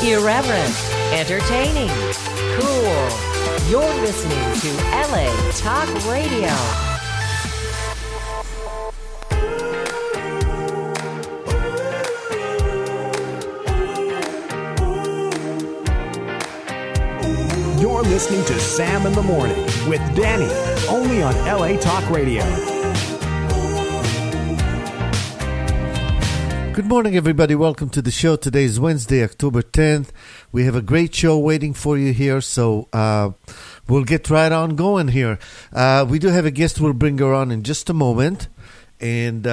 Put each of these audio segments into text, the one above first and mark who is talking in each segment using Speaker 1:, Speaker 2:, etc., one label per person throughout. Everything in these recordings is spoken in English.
Speaker 1: Irreverent, entertaining, cool. You're listening to LA Talk Radio.
Speaker 2: You're listening to Sam in the Morning with Danny, only on LA Talk Radio.
Speaker 3: Good morning, everybody. Welcome to the show. Today is Wednesday, October 10th. We have a great show waiting for you here, so we'll get right on going here. We do have a guest. We'll bring her on in just a moment. And,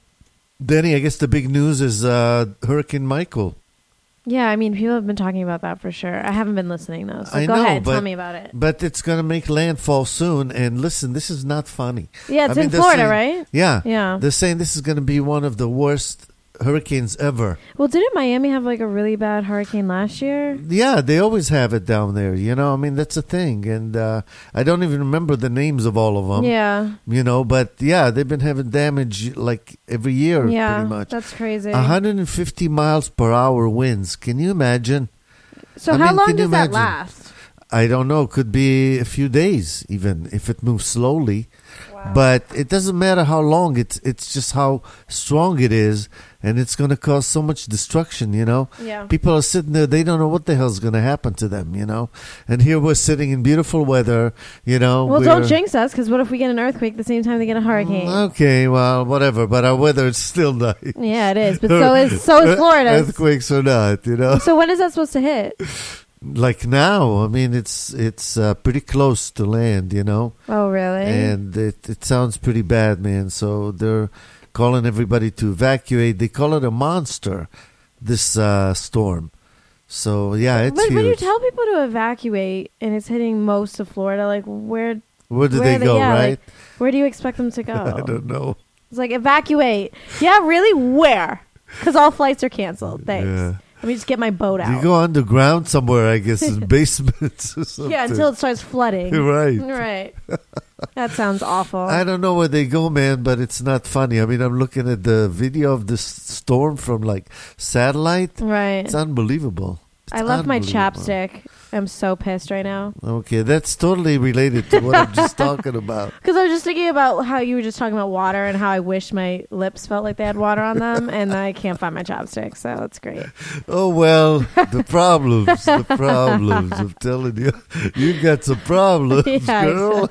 Speaker 3: Danny, I guess the big news is Hurricane Michael.
Speaker 4: Yeah, I mean, people have been talking about that for sure. I haven't been listening, though, so go ahead, tell me about it.
Speaker 3: But it's going to make landfall soon, and listen, this is not funny.
Speaker 4: Yeah, it's in Florida, right?
Speaker 3: Yeah.
Speaker 4: Yeah.
Speaker 3: They're saying this is going to be one of the worst hurricanes ever.
Speaker 4: Well, didn't Miami have like a really bad hurricane last year?
Speaker 3: Yeah, they always have it down there. You know, I mean, that's a thing. And I don't even remember the names of all of them.
Speaker 4: Yeah.
Speaker 3: You know, but yeah, they've been having damage like every year pretty much.
Speaker 4: That's crazy.
Speaker 3: 150 miles per hour winds. Can you imagine?
Speaker 4: So how long does that last?
Speaker 3: I don't know. Could be a few days even if it moves slowly.
Speaker 4: Wow.
Speaker 3: But it doesn't matter how long. It's just how strong it is. And it's going to cause so much destruction, you know?
Speaker 4: Yeah.
Speaker 3: People are sitting there, they don't know what the hell's going to happen to them, you know? And here we're sitting in beautiful weather, you know?
Speaker 4: Well, don't jinx us, because what if we get an earthquake the same time they get a hurricane?
Speaker 3: Okay, well, whatever. But our weather is still nice.
Speaker 4: Yeah, it is. But so is Florida.
Speaker 3: Earthquakes or not, you know?
Speaker 4: So when is that supposed to hit?
Speaker 3: Like now. I mean, it's pretty close to land, you know?
Speaker 4: Oh, really?
Speaker 3: And it sounds pretty bad, man. So they're calling everybody to evacuate. They call it a monster, this storm. So, yeah, it's huge.
Speaker 4: When you tell people to evacuate and it's hitting most of Florida, like where
Speaker 3: do they go, right?
Speaker 4: Like, where do you expect them to go?
Speaker 3: I don't know.
Speaker 4: It's like, evacuate. Yeah, really? Where? Because all flights are canceled. Thanks.
Speaker 3: Yeah.
Speaker 4: Let me just get my boat out.
Speaker 3: You go underground somewhere, I guess, in basements or something.
Speaker 4: Yeah, until it starts flooding.
Speaker 3: Right.
Speaker 4: Right. That sounds awful.
Speaker 3: I don't know where they go, man, but it's not funny. I mean, I'm looking at the video of this storm from, like, satellite.
Speaker 4: Right.
Speaker 3: It's unbelievable.
Speaker 4: I left my chapstick. I'm so pissed right now.
Speaker 3: Okay, that's totally related to what I'm just talking about.
Speaker 4: Because I was just thinking about how you were just talking about water and how I wish my lips felt like they had water on them, and I can't find my chapstick, so that's great.
Speaker 3: Oh, well, the problems. I'm telling you. You got some problems, girl.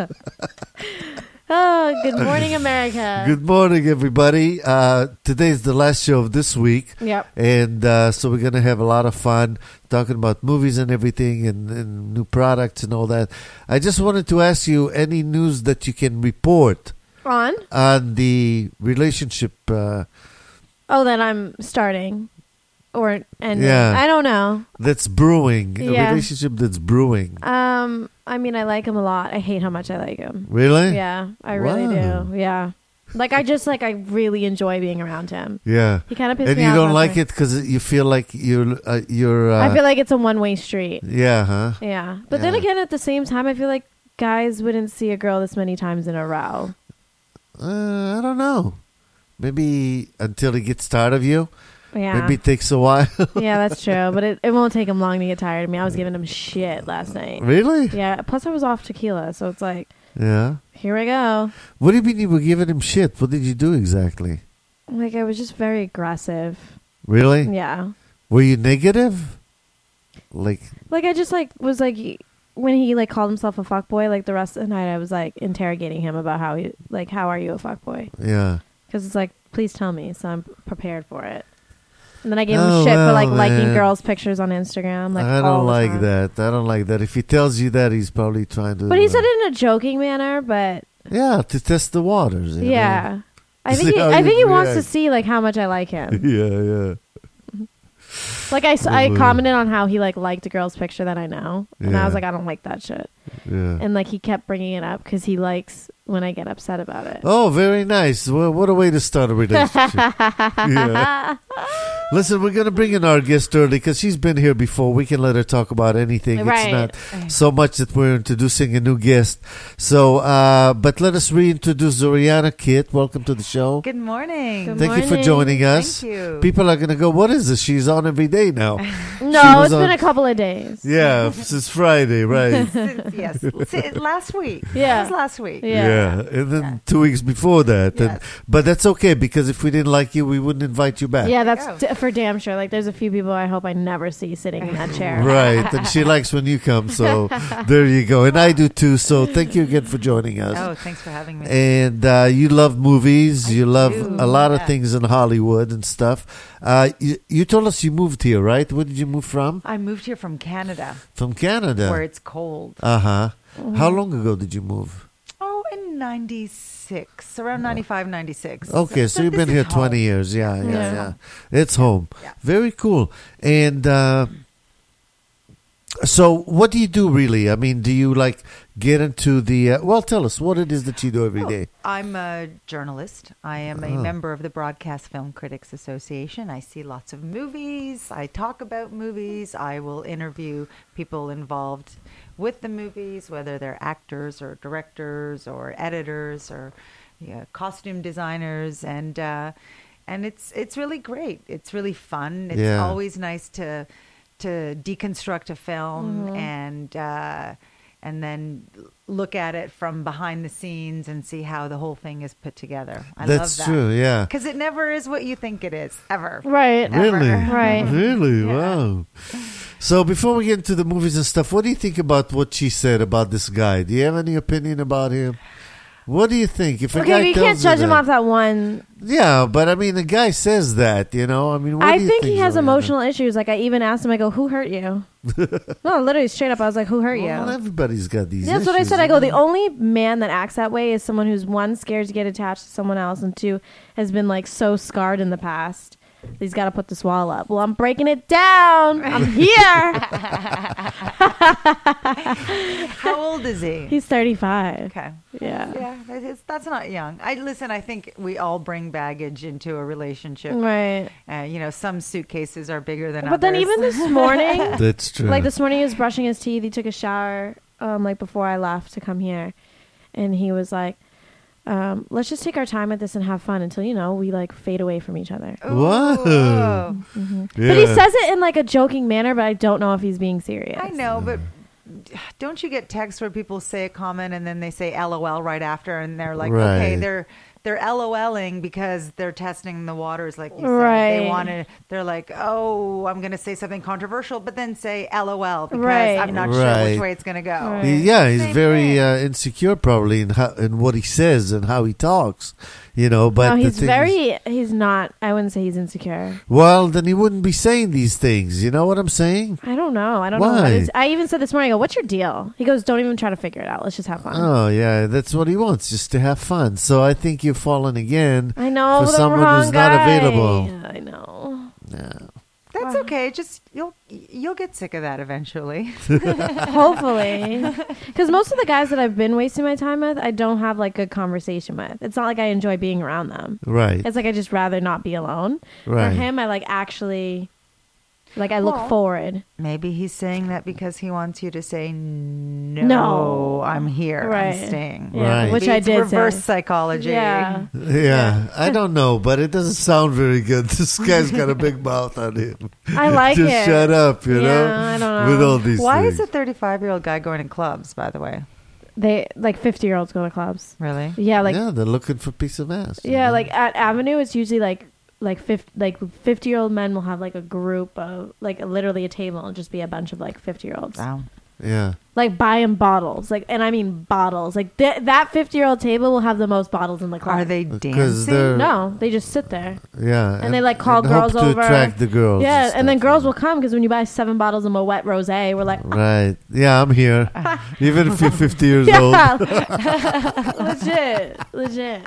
Speaker 4: Oh, good morning, America.
Speaker 3: Good morning, everybody. Today's the last show of this week.
Speaker 4: Yep.
Speaker 3: And so we're going to have a lot of fun talking about movies and everything and new products and all that. I just wanted to ask you any news that you can report
Speaker 4: on
Speaker 3: the relationship.
Speaker 4: That I'm starting. Or ending. Yeah. I don't know.
Speaker 3: That's brewing. Yeah. A relationship that's brewing.
Speaker 4: I mean, I like him a lot. I hate how much I like him.
Speaker 3: Really?
Speaker 4: Yeah, I really do. Yeah. Like, I really enjoy being around him.
Speaker 3: Yeah.
Speaker 4: He kind of pisses me off.
Speaker 3: And you don't like it because you feel like you're I
Speaker 4: feel like it's a one-way street.
Speaker 3: Yeah, huh?
Speaker 4: Yeah. But then again, at the same time, I feel like guys wouldn't see a girl this many times in a row.
Speaker 3: I don't know. Maybe until he gets tired of you.
Speaker 4: Yeah.
Speaker 3: Maybe it takes a while.
Speaker 4: Yeah, that's true. But it won't take him long to get tired of me. I was giving him shit last night.
Speaker 3: Really?
Speaker 4: Yeah. Plus, I was off tequila. So it's like,
Speaker 3: yeah.
Speaker 4: Here I go.
Speaker 3: What do you mean you were giving him shit? What did you do exactly?
Speaker 4: Like, I was just very aggressive.
Speaker 3: Really?
Speaker 4: Yeah.
Speaker 3: Were you negative? Like
Speaker 4: I just, was like, when he, called himself a fuckboy, the rest of the night, I was, interrogating him about how are you a fuckboy?
Speaker 3: Yeah.
Speaker 4: Because it's like, please tell me, so I'm prepared for it. And then I gave him shit for liking girls' pictures on Instagram.
Speaker 3: I don't like that. I don't like that. If he tells you that, he's probably trying to.
Speaker 4: But he said it in a joking manner. But
Speaker 3: yeah, to test the waters.
Speaker 4: Yeah, I think he wants to see how much I like him.
Speaker 3: Yeah.
Speaker 4: I commented on how he liked a girl's picture that I know, and I was like, I don't like that shit.
Speaker 3: Yeah.
Speaker 4: And he kept bringing it up because he likes when I get upset about it.
Speaker 3: Oh, very nice. Well, what a way to start a relationship. Yeah. Listen, we're going to bring in our guest early because she's been here before. We can let her talk about anything.
Speaker 4: Right.
Speaker 3: It's not so much that we're introducing a new guest. So, but let us reintroduce Zoriana Kit. Welcome to the show.
Speaker 5: Good morning.
Speaker 4: Good
Speaker 3: Thank you for
Speaker 4: morning.
Speaker 3: joining us.
Speaker 5: Thank you.
Speaker 3: People are going to go, what is this? She's on every day now.
Speaker 4: No,
Speaker 3: was
Speaker 4: it's
Speaker 3: on-
Speaker 4: been a couple of days.
Speaker 3: Yeah, since Friday, right?
Speaker 5: Yes. Last week.
Speaker 4: Yeah.
Speaker 5: It was last week.
Speaker 4: Yeah.
Speaker 3: And then 2 weeks before that. And,
Speaker 5: Yes.
Speaker 3: but that's okay because if we didn't like you, we wouldn't invite you back.
Speaker 4: Yeah,
Speaker 5: There
Speaker 4: that's
Speaker 5: you go.
Speaker 4: for damn sure. Like, there's a few people I hope I never see sitting in that chair.
Speaker 3: Right, and she likes when you come, so there you go. And I do too, so thank you again for joining us.
Speaker 5: Oh, thanks for having me.
Speaker 3: And you love movies, you love
Speaker 5: do,
Speaker 3: a lot of
Speaker 5: yeah.
Speaker 3: things in Hollywood and stuff. You told us you moved here, right? Where did you move from?
Speaker 5: I moved here from Canada,
Speaker 3: From Canada.
Speaker 5: where it's cold.
Speaker 3: Uh-huh. How long ago did you move?
Speaker 5: Oh, in 96, around 95, 96.
Speaker 3: Okay, so you've
Speaker 5: this
Speaker 3: been
Speaker 5: is
Speaker 3: here
Speaker 5: home.
Speaker 3: 20 years. Yeah.
Speaker 4: Yeah.
Speaker 3: It's home.
Speaker 5: Yeah.
Speaker 3: Very cool. And so what do you do really? I mean, do you like get into the... well, tell us what it is that you do every
Speaker 5: Oh,
Speaker 3: day.
Speaker 5: I'm a journalist. I am a
Speaker 3: Oh.
Speaker 5: member of the Broadcast Film Critics Association. I see lots of movies. I talk about movies. I will interview people involved with the movies, whether they're actors or directors or editors or costume designers, and it's really great. It's really fun. It's
Speaker 3: Yeah.
Speaker 5: always nice to deconstruct a film and then look at it from behind the scenes and see how the whole thing is put together. I
Speaker 3: That's
Speaker 5: love that.
Speaker 3: true, yeah.
Speaker 5: Because it never is what you think it is, ever.
Speaker 4: Right.
Speaker 3: Really?
Speaker 4: Right.
Speaker 3: Really?
Speaker 5: Yeah.
Speaker 3: Wow. So before we get into the movies and stuff, what do you think about what she said about this guy? Do you have any opinion about him? What do you think? If a
Speaker 4: Okay,
Speaker 3: guy
Speaker 4: but you
Speaker 3: tells
Speaker 4: can't judge
Speaker 3: you
Speaker 4: him
Speaker 3: that-
Speaker 4: off that one.
Speaker 3: Yeah, but I mean, the guy says that, you know. I mean, what
Speaker 4: I
Speaker 3: do you
Speaker 4: think he has
Speaker 3: Zoriana?
Speaker 4: emotional issues. Like, I even asked him, I go, who hurt you? No, literally straight up, I was like, who hurt you?
Speaker 3: Well, everybody's got these.
Speaker 4: That's what I
Speaker 3: issues,
Speaker 4: said. I
Speaker 3: you
Speaker 4: go,
Speaker 3: know?
Speaker 4: the only man that acts that way is someone who's, one, scared to get attached to someone else, and two, has been like so scarred in the past. He's got to put this wall up. Well, I'm breaking it down. I'm here.
Speaker 5: How old is he?
Speaker 4: He's 35.
Speaker 5: Okay.
Speaker 4: Yeah.
Speaker 5: Yeah, that's not young. I think we all bring baggage into a relationship.
Speaker 4: Right.
Speaker 5: Some suitcases are bigger than
Speaker 4: But
Speaker 5: others.
Speaker 4: then even this morning,
Speaker 3: That's true.
Speaker 4: like this morning he was brushing his teeth. He took a shower, like before I left to come here. And he was like, let's just take our time with this and have fun until, we like fade away from each other.
Speaker 5: Ooh,
Speaker 3: Whoa.
Speaker 5: oh.
Speaker 3: Yeah.
Speaker 4: But he says it in like a joking manner, but I don't know if he's being serious.
Speaker 5: I know, but don't you get texts where people say a comment and then they say LOL right after, and they're like, okay,
Speaker 3: Right.
Speaker 5: they're LOLing because they're testing the waters, like you said.
Speaker 4: Right.
Speaker 5: They're like, oh, I'm going to say something controversial, but then say LOL because
Speaker 4: Right.
Speaker 5: I'm not sure
Speaker 3: Right.
Speaker 5: which way it's going to go.
Speaker 4: Right.
Speaker 3: Yeah, he's
Speaker 5: Same
Speaker 3: very
Speaker 5: thing.
Speaker 3: insecure probably in what he says and how he talks, But
Speaker 4: no,
Speaker 3: the
Speaker 4: he's
Speaker 3: thing is-
Speaker 4: he's not, I wouldn't say he's insecure.
Speaker 3: well, then he wouldn't be saying these things. You know what I'm saying?
Speaker 4: I don't know. I don't know.
Speaker 3: Why?
Speaker 4: What is, I even said this morning, I go, what's your deal? He goes, don't even try to figure it out. Let's just have fun.
Speaker 3: Oh yeah, that's what he wants, just to have fun. So I think you've fallen again.
Speaker 4: I know.
Speaker 3: For
Speaker 4: the
Speaker 3: someone
Speaker 4: wrong
Speaker 3: who's not
Speaker 4: guy.
Speaker 3: available.
Speaker 4: I know.
Speaker 3: Yeah.
Speaker 5: That's okay. Just you'll get sick of that eventually.
Speaker 4: Hopefully. Because most of the guys that I've been wasting my time with, I don't have like good conversation with. It's not like I enjoy being around them.
Speaker 3: Right.
Speaker 4: It's like I just rather not be alone.
Speaker 3: Right.
Speaker 4: For him, I like actually, like I
Speaker 5: Well,
Speaker 4: look forward.
Speaker 5: Maybe he's saying that because he wants you to say no.
Speaker 4: No.
Speaker 5: I'm here.
Speaker 4: Right.
Speaker 5: I'm staying.
Speaker 4: Yeah,
Speaker 3: Right.
Speaker 4: which
Speaker 5: Maybe
Speaker 4: I
Speaker 5: it's
Speaker 4: did
Speaker 5: reverse
Speaker 4: say.
Speaker 5: psychology.
Speaker 4: Yeah.
Speaker 3: Yeah, I don't know, but it doesn't sound very good. This guy's got a big mouth on him.
Speaker 4: I like
Speaker 3: Just
Speaker 4: it.
Speaker 3: shut up, you know?
Speaker 4: Yeah, I don't know.
Speaker 3: With all these
Speaker 5: Why
Speaker 3: things.
Speaker 5: is a 35-year-old guy going to clubs, by the way?
Speaker 4: They like 50-year-olds go to clubs.
Speaker 5: Really?
Speaker 4: Yeah, like
Speaker 3: yeah, they're looking for a piece of ass. you
Speaker 4: yeah,
Speaker 3: know?
Speaker 4: like at Avenue, it's usually like 50-year-old men will have like a group of like literally a table and just be a bunch of like 50-year-olds.
Speaker 5: Wow.
Speaker 3: Yeah.
Speaker 4: Like buying bottles, like, and I mean bottles. Like that 50-year-old table will have the most bottles in the club.
Speaker 5: Are they
Speaker 3: Because
Speaker 5: dancing?
Speaker 3: they're-
Speaker 4: No, they just sit there.
Speaker 3: Yeah.
Speaker 4: And they, like, call
Speaker 3: and
Speaker 4: girls
Speaker 3: hope to
Speaker 4: over.
Speaker 3: attract the girls.
Speaker 4: Yeah, and then
Speaker 3: stuff,
Speaker 4: girls
Speaker 3: yeah.
Speaker 4: will come because when you buy 7 bottles of Moet Rosé, we're like,
Speaker 3: Right. Yeah, I'm here. Even if you're 50 years old.
Speaker 4: yeah, legit.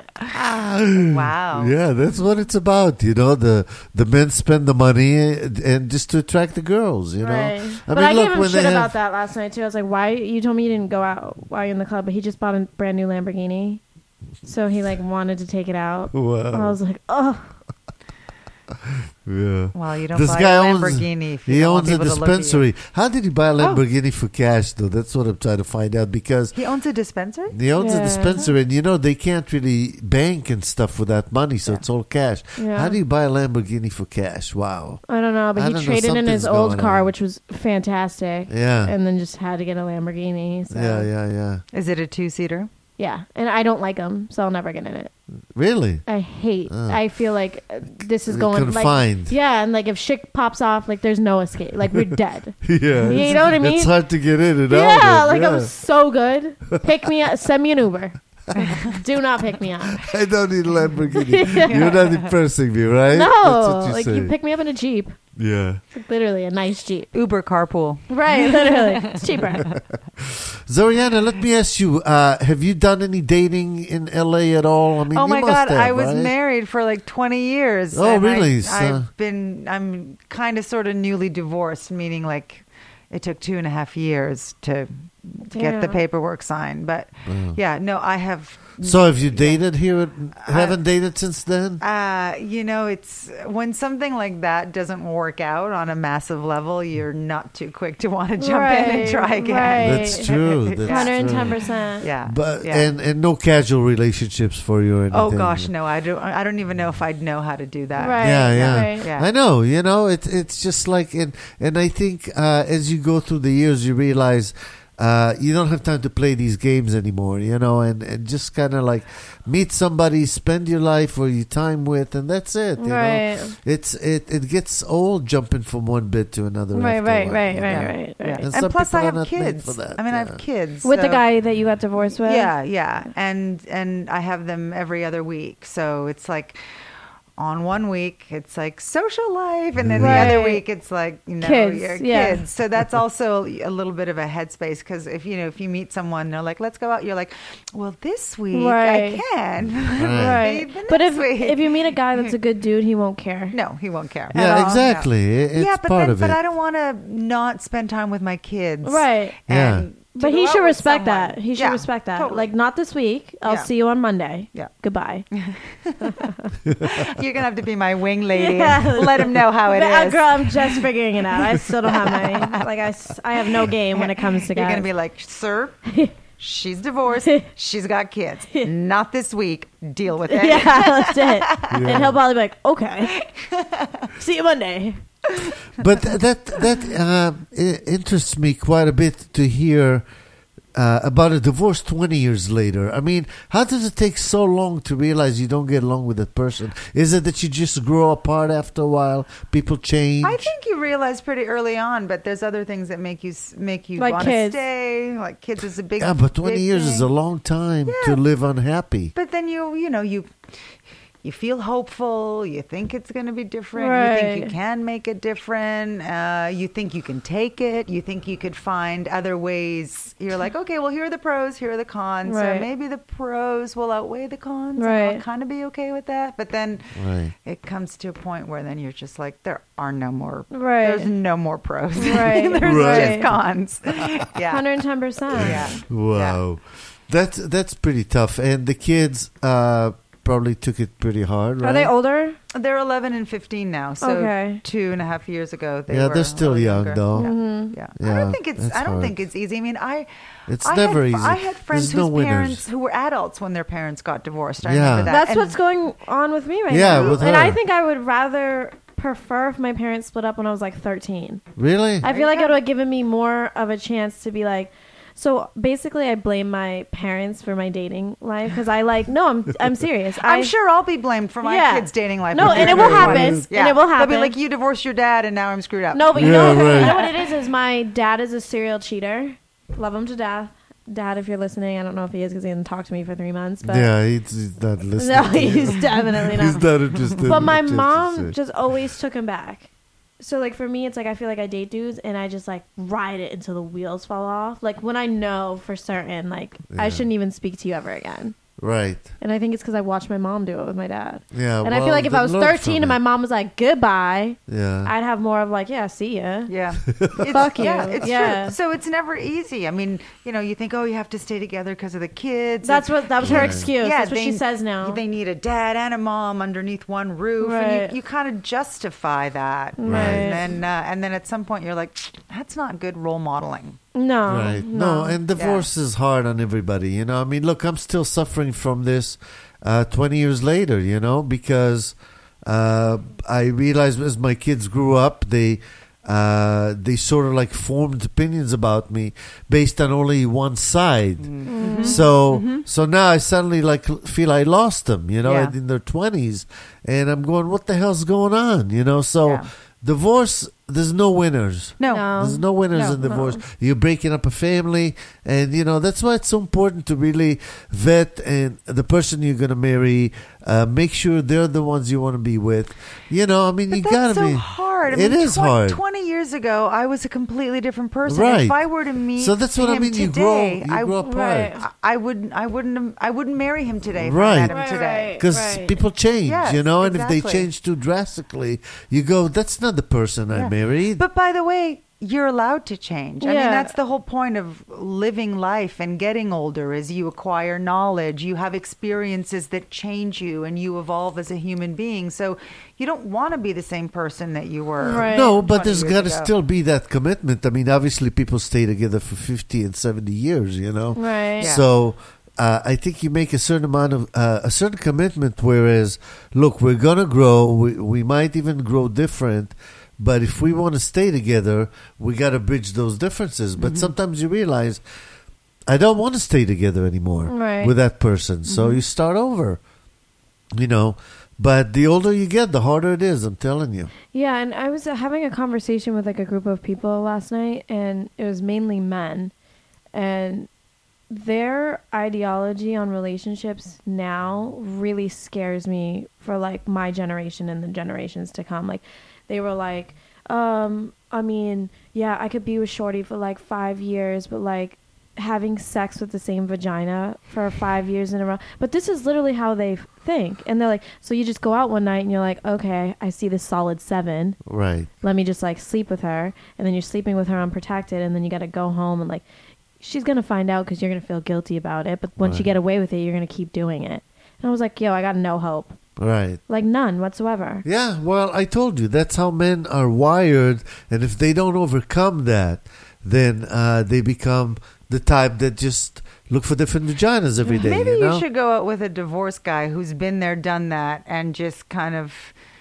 Speaker 5: Wow.
Speaker 3: Yeah, that's what it's about. The men spend the money and just to attract the girls, you know.
Speaker 4: Right.
Speaker 3: I
Speaker 4: But
Speaker 3: mean,
Speaker 4: I
Speaker 3: look,
Speaker 4: gave him
Speaker 3: when
Speaker 4: shit
Speaker 3: they
Speaker 4: about
Speaker 3: have,
Speaker 4: that last night too. I was like, "Why? You told me you didn't go out while you're in the club, but he just bought a brand new Lamborghini, so he like wanted to take it out."
Speaker 3: Wow.
Speaker 4: I was like, "Oh,
Speaker 3: Yeah.
Speaker 5: Well, you don't
Speaker 3: This
Speaker 5: buy
Speaker 3: guy
Speaker 5: a
Speaker 3: owns-
Speaker 5: Lamborghini if you
Speaker 3: He
Speaker 5: don't want
Speaker 3: owns a
Speaker 5: people to look at you.
Speaker 3: dispensary. How did he buy a Lamborghini for cash, though? That's what I'm trying to find out, because
Speaker 5: He owns a dispensary?
Speaker 3: he owns a
Speaker 4: Yeah.
Speaker 3: dispensary, and they can't really bank and stuff with that money, so it's all cash.
Speaker 4: Yeah.
Speaker 3: How do you buy a Lamborghini for cash? Wow.
Speaker 4: I don't know, but
Speaker 3: I
Speaker 4: he
Speaker 3: don't know,
Speaker 4: traded in his
Speaker 3: something's
Speaker 4: old
Speaker 3: going
Speaker 4: car,
Speaker 3: on.
Speaker 4: which was fantastic.
Speaker 3: Yeah.
Speaker 4: And then just had to get a Lamborghini. So.
Speaker 3: Yeah.
Speaker 5: Is it a 2-seater?
Speaker 4: Yeah, and I don't like them, so I'll never get in it.
Speaker 3: Really?
Speaker 4: I hate.
Speaker 3: Oh.
Speaker 4: I feel like this is
Speaker 3: You're
Speaker 4: going
Speaker 3: confined.
Speaker 4: like yeah, and like if shit pops off, like there's no escape. Like we're dead.
Speaker 3: Yeah.
Speaker 4: You know what I mean?
Speaker 3: It's hard to get in and out.
Speaker 4: Yeah,
Speaker 3: of,
Speaker 4: like
Speaker 3: yeah.
Speaker 4: I'm so good. Pick me up. Send me an Uber. Do not pick me up.
Speaker 3: I don't need a Lamborghini. You're not impressing me, right? That's
Speaker 4: No,
Speaker 3: what you
Speaker 4: like
Speaker 3: say.
Speaker 4: you pick me up in a Jeep.
Speaker 3: Yeah.
Speaker 4: Like, literally a nice Jeep.
Speaker 5: Uber carpool.
Speaker 4: Right, literally. It's cheaper.
Speaker 3: Zoriana, let me ask you, have you done any dating in LA at all? I mean,
Speaker 5: Oh
Speaker 3: you
Speaker 5: my
Speaker 3: must
Speaker 5: God,
Speaker 3: have,
Speaker 5: I was
Speaker 3: right?
Speaker 5: married for like 20 years.
Speaker 3: Oh,
Speaker 5: and
Speaker 3: really? So-
Speaker 5: I'm kind of sort of newly divorced, meaning like it took 2.5 years to get the
Speaker 4: Damn.
Speaker 5: paperwork signed. But yeah, no, I have.
Speaker 3: So have you dated here? Haven't dated since then?
Speaker 5: It's when something like that doesn't work out on a massive level, you're not too quick to want to jump in and
Speaker 4: Right,
Speaker 5: try again.
Speaker 4: right.
Speaker 3: That's true. That's
Speaker 4: 110%.
Speaker 5: Yeah.
Speaker 3: But
Speaker 5: yeah.
Speaker 3: and no casual relationships for you or anything.
Speaker 5: Oh gosh, no! I don't even know if I'd know how to do that.
Speaker 4: Right.
Speaker 3: Yeah.
Speaker 4: Right.
Speaker 5: Yeah.
Speaker 3: I know. It's just like and I think as you go through the years, you realize. You don't have time to play these games anymore, and just kind of like meet somebody, spend your life or your time with, and that's it. You
Speaker 4: Right.
Speaker 3: know? It gets old jumping from one bit to another.
Speaker 4: Right,
Speaker 3: after a
Speaker 4: right,
Speaker 3: while,
Speaker 4: right,
Speaker 3: you know?
Speaker 4: right.
Speaker 3: And
Speaker 5: And
Speaker 3: some
Speaker 5: plus,
Speaker 3: people
Speaker 5: I
Speaker 3: are
Speaker 5: have
Speaker 3: not made
Speaker 5: kids.
Speaker 3: for that,
Speaker 5: I mean, I
Speaker 3: yeah.
Speaker 5: have kids
Speaker 4: With the
Speaker 5: so-
Speaker 4: guy that you got divorced with?
Speaker 5: Yeah, and I have them every other week, so it's like. On one week, it's like social life, and then the other
Speaker 4: Right.
Speaker 5: week, it's like
Speaker 4: Kids,
Speaker 5: your
Speaker 4: yeah.
Speaker 5: kids. So that's also a little bit of a headspace because if you meet someone, they're like, "Let's go out." You're like, "Well, this week
Speaker 4: Right.
Speaker 5: I can."
Speaker 4: Right.
Speaker 5: Maybe the
Speaker 4: But
Speaker 5: next week.
Speaker 4: if you meet a guy that's a good dude, he won't care.
Speaker 5: no, he won't care.
Speaker 3: Yeah,
Speaker 5: at all.
Speaker 3: exactly. It's
Speaker 5: yeah, but
Speaker 3: part
Speaker 5: then,
Speaker 3: of
Speaker 5: but
Speaker 3: it.
Speaker 5: I don't want to not spend time with my kids.
Speaker 4: Right.
Speaker 5: And to
Speaker 4: But
Speaker 5: go
Speaker 4: he
Speaker 5: out
Speaker 4: should
Speaker 5: with
Speaker 4: respect
Speaker 5: someone.
Speaker 4: that. He should
Speaker 5: Yeah,
Speaker 4: respect that.
Speaker 5: totally.
Speaker 4: Like, not this week. I'll
Speaker 5: Yeah.
Speaker 4: see you on Monday.
Speaker 5: Yeah.
Speaker 4: Goodbye.
Speaker 5: You're gonna have to be my wing lady.
Speaker 4: Yeah.
Speaker 5: Let him know how it
Speaker 4: But,
Speaker 5: is.
Speaker 4: girl, I'm just figuring it out. I still don't have my I have no game when it comes to
Speaker 5: You're
Speaker 4: guys.
Speaker 5: gonna be like, "Sir, she's divorced. She's got kids. Not this week. Deal with it."
Speaker 4: yeah, that's it. And he'll probably be like, okay, see you Monday.
Speaker 3: But that interests me quite a bit to hear about a divorce 20 years later. I mean, how does it take so long to realize you don't get along with that person? Is it that you just grow apart after a while? People change?
Speaker 5: I think you realize pretty early on, but there's other things that make you
Speaker 4: Like
Speaker 5: want to
Speaker 4: kids.
Speaker 5: stay. Like kids is a big.
Speaker 3: Yeah, but 20
Speaker 5: big
Speaker 3: years is a
Speaker 5: thing.
Speaker 3: long time
Speaker 5: Yeah.
Speaker 3: to live unhappy.
Speaker 5: But then you feel hopeful. You think it's going to be different. You think you
Speaker 4: Right.
Speaker 5: can make it different. You think you can take it. You think you could find other ways. You're like, okay, well, here are the pros. Here are the cons.
Speaker 4: Right.
Speaker 5: So maybe the pros will outweigh the cons. And
Speaker 4: Right.
Speaker 5: I'll kind of be okay with that. But then
Speaker 3: Right.
Speaker 5: it comes to a point where then you're just like, there are no more.
Speaker 4: Right.
Speaker 5: There's no more pros.
Speaker 4: Right.
Speaker 5: There's
Speaker 3: Right.
Speaker 5: just cons. Yeah.
Speaker 4: 110%.
Speaker 5: Yeah.
Speaker 3: Wow. That's pretty tough. And the kids probably took it pretty hard, right?
Speaker 4: Are they older?
Speaker 5: They're 11 and 15 now. So
Speaker 4: Okay.
Speaker 5: 2.5 years ago, they
Speaker 3: Yeah,
Speaker 5: were
Speaker 3: they're still
Speaker 5: a little
Speaker 3: young,
Speaker 5: younger.
Speaker 3: though.
Speaker 5: Yeah.
Speaker 4: Mm-hmm.
Speaker 5: Yeah.
Speaker 3: Yeah,
Speaker 5: I don't think it's.
Speaker 3: that's
Speaker 5: I don't
Speaker 3: hard.
Speaker 5: think it's easy. I mean,
Speaker 3: It's
Speaker 5: I
Speaker 3: never
Speaker 5: had,
Speaker 3: easy.
Speaker 5: I had friends
Speaker 3: There's no
Speaker 5: whose
Speaker 3: winners.
Speaker 5: parents who were adults when their parents got divorced. I
Speaker 3: Yeah.
Speaker 5: remember that.
Speaker 4: That's
Speaker 5: And-
Speaker 4: what's going on with me right
Speaker 3: Yeah,
Speaker 4: now.
Speaker 3: with
Speaker 4: And
Speaker 3: her.
Speaker 4: I think I would rather prefer if my parents split up when I was like 13.
Speaker 3: Really?
Speaker 4: I
Speaker 5: There
Speaker 4: feel like
Speaker 5: you
Speaker 4: it
Speaker 5: go.
Speaker 4: would have given me more of a chance to be like. So basically, I blame my parents for my dating life because I'm serious.
Speaker 5: I'm sure I'll be blamed for my
Speaker 4: Yeah.
Speaker 5: kids' dating life.
Speaker 4: No,
Speaker 5: when
Speaker 4: and
Speaker 5: they're
Speaker 4: it will
Speaker 5: in their
Speaker 4: happen,
Speaker 5: 20s.
Speaker 4: and it will
Speaker 5: They'll
Speaker 4: happen.
Speaker 5: be like, you divorced your dad, and now I'm screwed up.
Speaker 4: No, but
Speaker 3: Yeah,
Speaker 4: you
Speaker 3: right.
Speaker 4: know what it is my dad is a serial cheater. Love him to death. Dad, if you're listening, I don't know if he is because he hasn't talked to me for 3 months. But
Speaker 3: Yeah, he's not listening.
Speaker 4: no,
Speaker 3: to you.
Speaker 4: he's definitely
Speaker 3: He's
Speaker 4: not.
Speaker 3: not interested.
Speaker 4: But
Speaker 3: in
Speaker 4: my
Speaker 3: what you have to
Speaker 4: mom
Speaker 3: say.
Speaker 4: just always took him back. So like for me, it's like I feel like I date dudes and I just like ride it until the wheels fall off. Like when I know for certain, like
Speaker 3: Yeah.
Speaker 4: I shouldn't even speak to you ever again.
Speaker 3: Right.
Speaker 4: And I think it's because I watched my mom do it with my dad.
Speaker 3: Yeah.
Speaker 4: And I feel like if I was 13 and my mom was like, goodbye,
Speaker 3: Yeah.
Speaker 4: I'd have more of like, yeah, see ya.
Speaker 5: Yeah.
Speaker 4: Fuck you.
Speaker 5: Yeah, it's
Speaker 4: Yeah.
Speaker 5: true. So it's never easy. I mean, you think, oh, you have to stay together because of the kids.
Speaker 4: That was her
Speaker 3: Right.
Speaker 4: excuse. That's what she says now.
Speaker 5: They need a dad and a mom underneath one roof.
Speaker 4: Right.
Speaker 5: And you kind of justify that.
Speaker 4: Right.
Speaker 5: And then at some point you're like, that's not good role modeling.
Speaker 4: No.
Speaker 3: Right. No, and divorce is hard on everybody, you know. I mean, look, I'm still suffering from this 20 years later, you know, because I realized as my kids grew up, they sort of like formed opinions about me based on only one side.
Speaker 5: Mm-hmm.
Speaker 3: So now I suddenly like feel I lost them, you know,
Speaker 5: Yeah.
Speaker 3: in their 20s, and I'm going, what the hell's going on, you know? So
Speaker 5: Yeah.
Speaker 3: divorce, there's no winners.
Speaker 5: No.
Speaker 3: There's no winners
Speaker 5: No,
Speaker 3: in divorce. You're breaking up a family, and you know that's why it's so important to really vet and the person you're going to marry. Make sure they're the ones you want to be with. You know, I mean,
Speaker 5: But
Speaker 3: you
Speaker 5: that's
Speaker 3: got to
Speaker 5: so
Speaker 3: be.
Speaker 5: hard. I
Speaker 3: It
Speaker 5: mean,
Speaker 3: is hard.
Speaker 5: 20 years ago, I was a completely different person.
Speaker 3: Right.
Speaker 5: If I were to meet
Speaker 3: So that's what I
Speaker 5: him
Speaker 3: mean. You
Speaker 5: today,
Speaker 3: grow apart.
Speaker 4: Right.
Speaker 5: I wouldn't marry him today if
Speaker 3: Right.
Speaker 5: I met him
Speaker 4: Right,
Speaker 5: today.
Speaker 4: right.
Speaker 3: Because people change,
Speaker 5: Yes,
Speaker 3: you know, and if they
Speaker 5: exactly.
Speaker 3: change too drastically, you go, "That's not the person I
Speaker 5: Yeah.
Speaker 3: married."
Speaker 5: But by the way, you're allowed to change. I mean,
Speaker 4: Yeah.
Speaker 5: that's the whole point of living life and getting older is you acquire knowledge, you have experiences that change you, and you evolve as a human being. So you don't want to be the same person that you were.
Speaker 4: Right.
Speaker 3: No, but
Speaker 5: 20
Speaker 3: there's
Speaker 5: years
Speaker 3: got to
Speaker 5: ago.
Speaker 3: still be that commitment. I mean, obviously, people stay together for 50 and 70 years, you know?
Speaker 4: Right.
Speaker 5: Yeah.
Speaker 3: So I think you make a certain amount of a certain commitment. Whereas, look, we're gonna grow. We might even grow different. But if we want to stay together, we got to bridge those differences. But sometimes you realize, I don't want to stay together anymore
Speaker 4: Right.
Speaker 3: with that person. So you start over, you know. But the older you get, the harder it is. I'm telling you.
Speaker 4: Yeah, and I was having a conversation with like a group of people last night, and it was mainly men, and their ideology on relationships now really scares me for like my generation and the generations to come. Like, they were like, I mean, yeah, I could be with Shorty for like 5 years, but like having sex with the same vagina for 5 years in a row. But this is literally how they think. And they're like, so you just go out one night and you're like, okay, I see this solid 7.
Speaker 3: Right.
Speaker 4: Let me just like sleep with her. And then you're sleeping with her unprotected. And then you got to go home and like, she's going to find out because you're going to feel guilty about it. But once you
Speaker 3: Right.
Speaker 4: get away with it, you're going to keep doing it. And I was like, yo, I got no hope.
Speaker 3: Right.
Speaker 4: Like none whatsoever.
Speaker 3: Yeah, well, I told you that's how men are wired, and if they don't overcome that, then they become the type that just look for different vaginas every day.
Speaker 5: Maybe
Speaker 3: you know?
Speaker 5: you should go out with a divorced guy who's been there, done that, and just kind of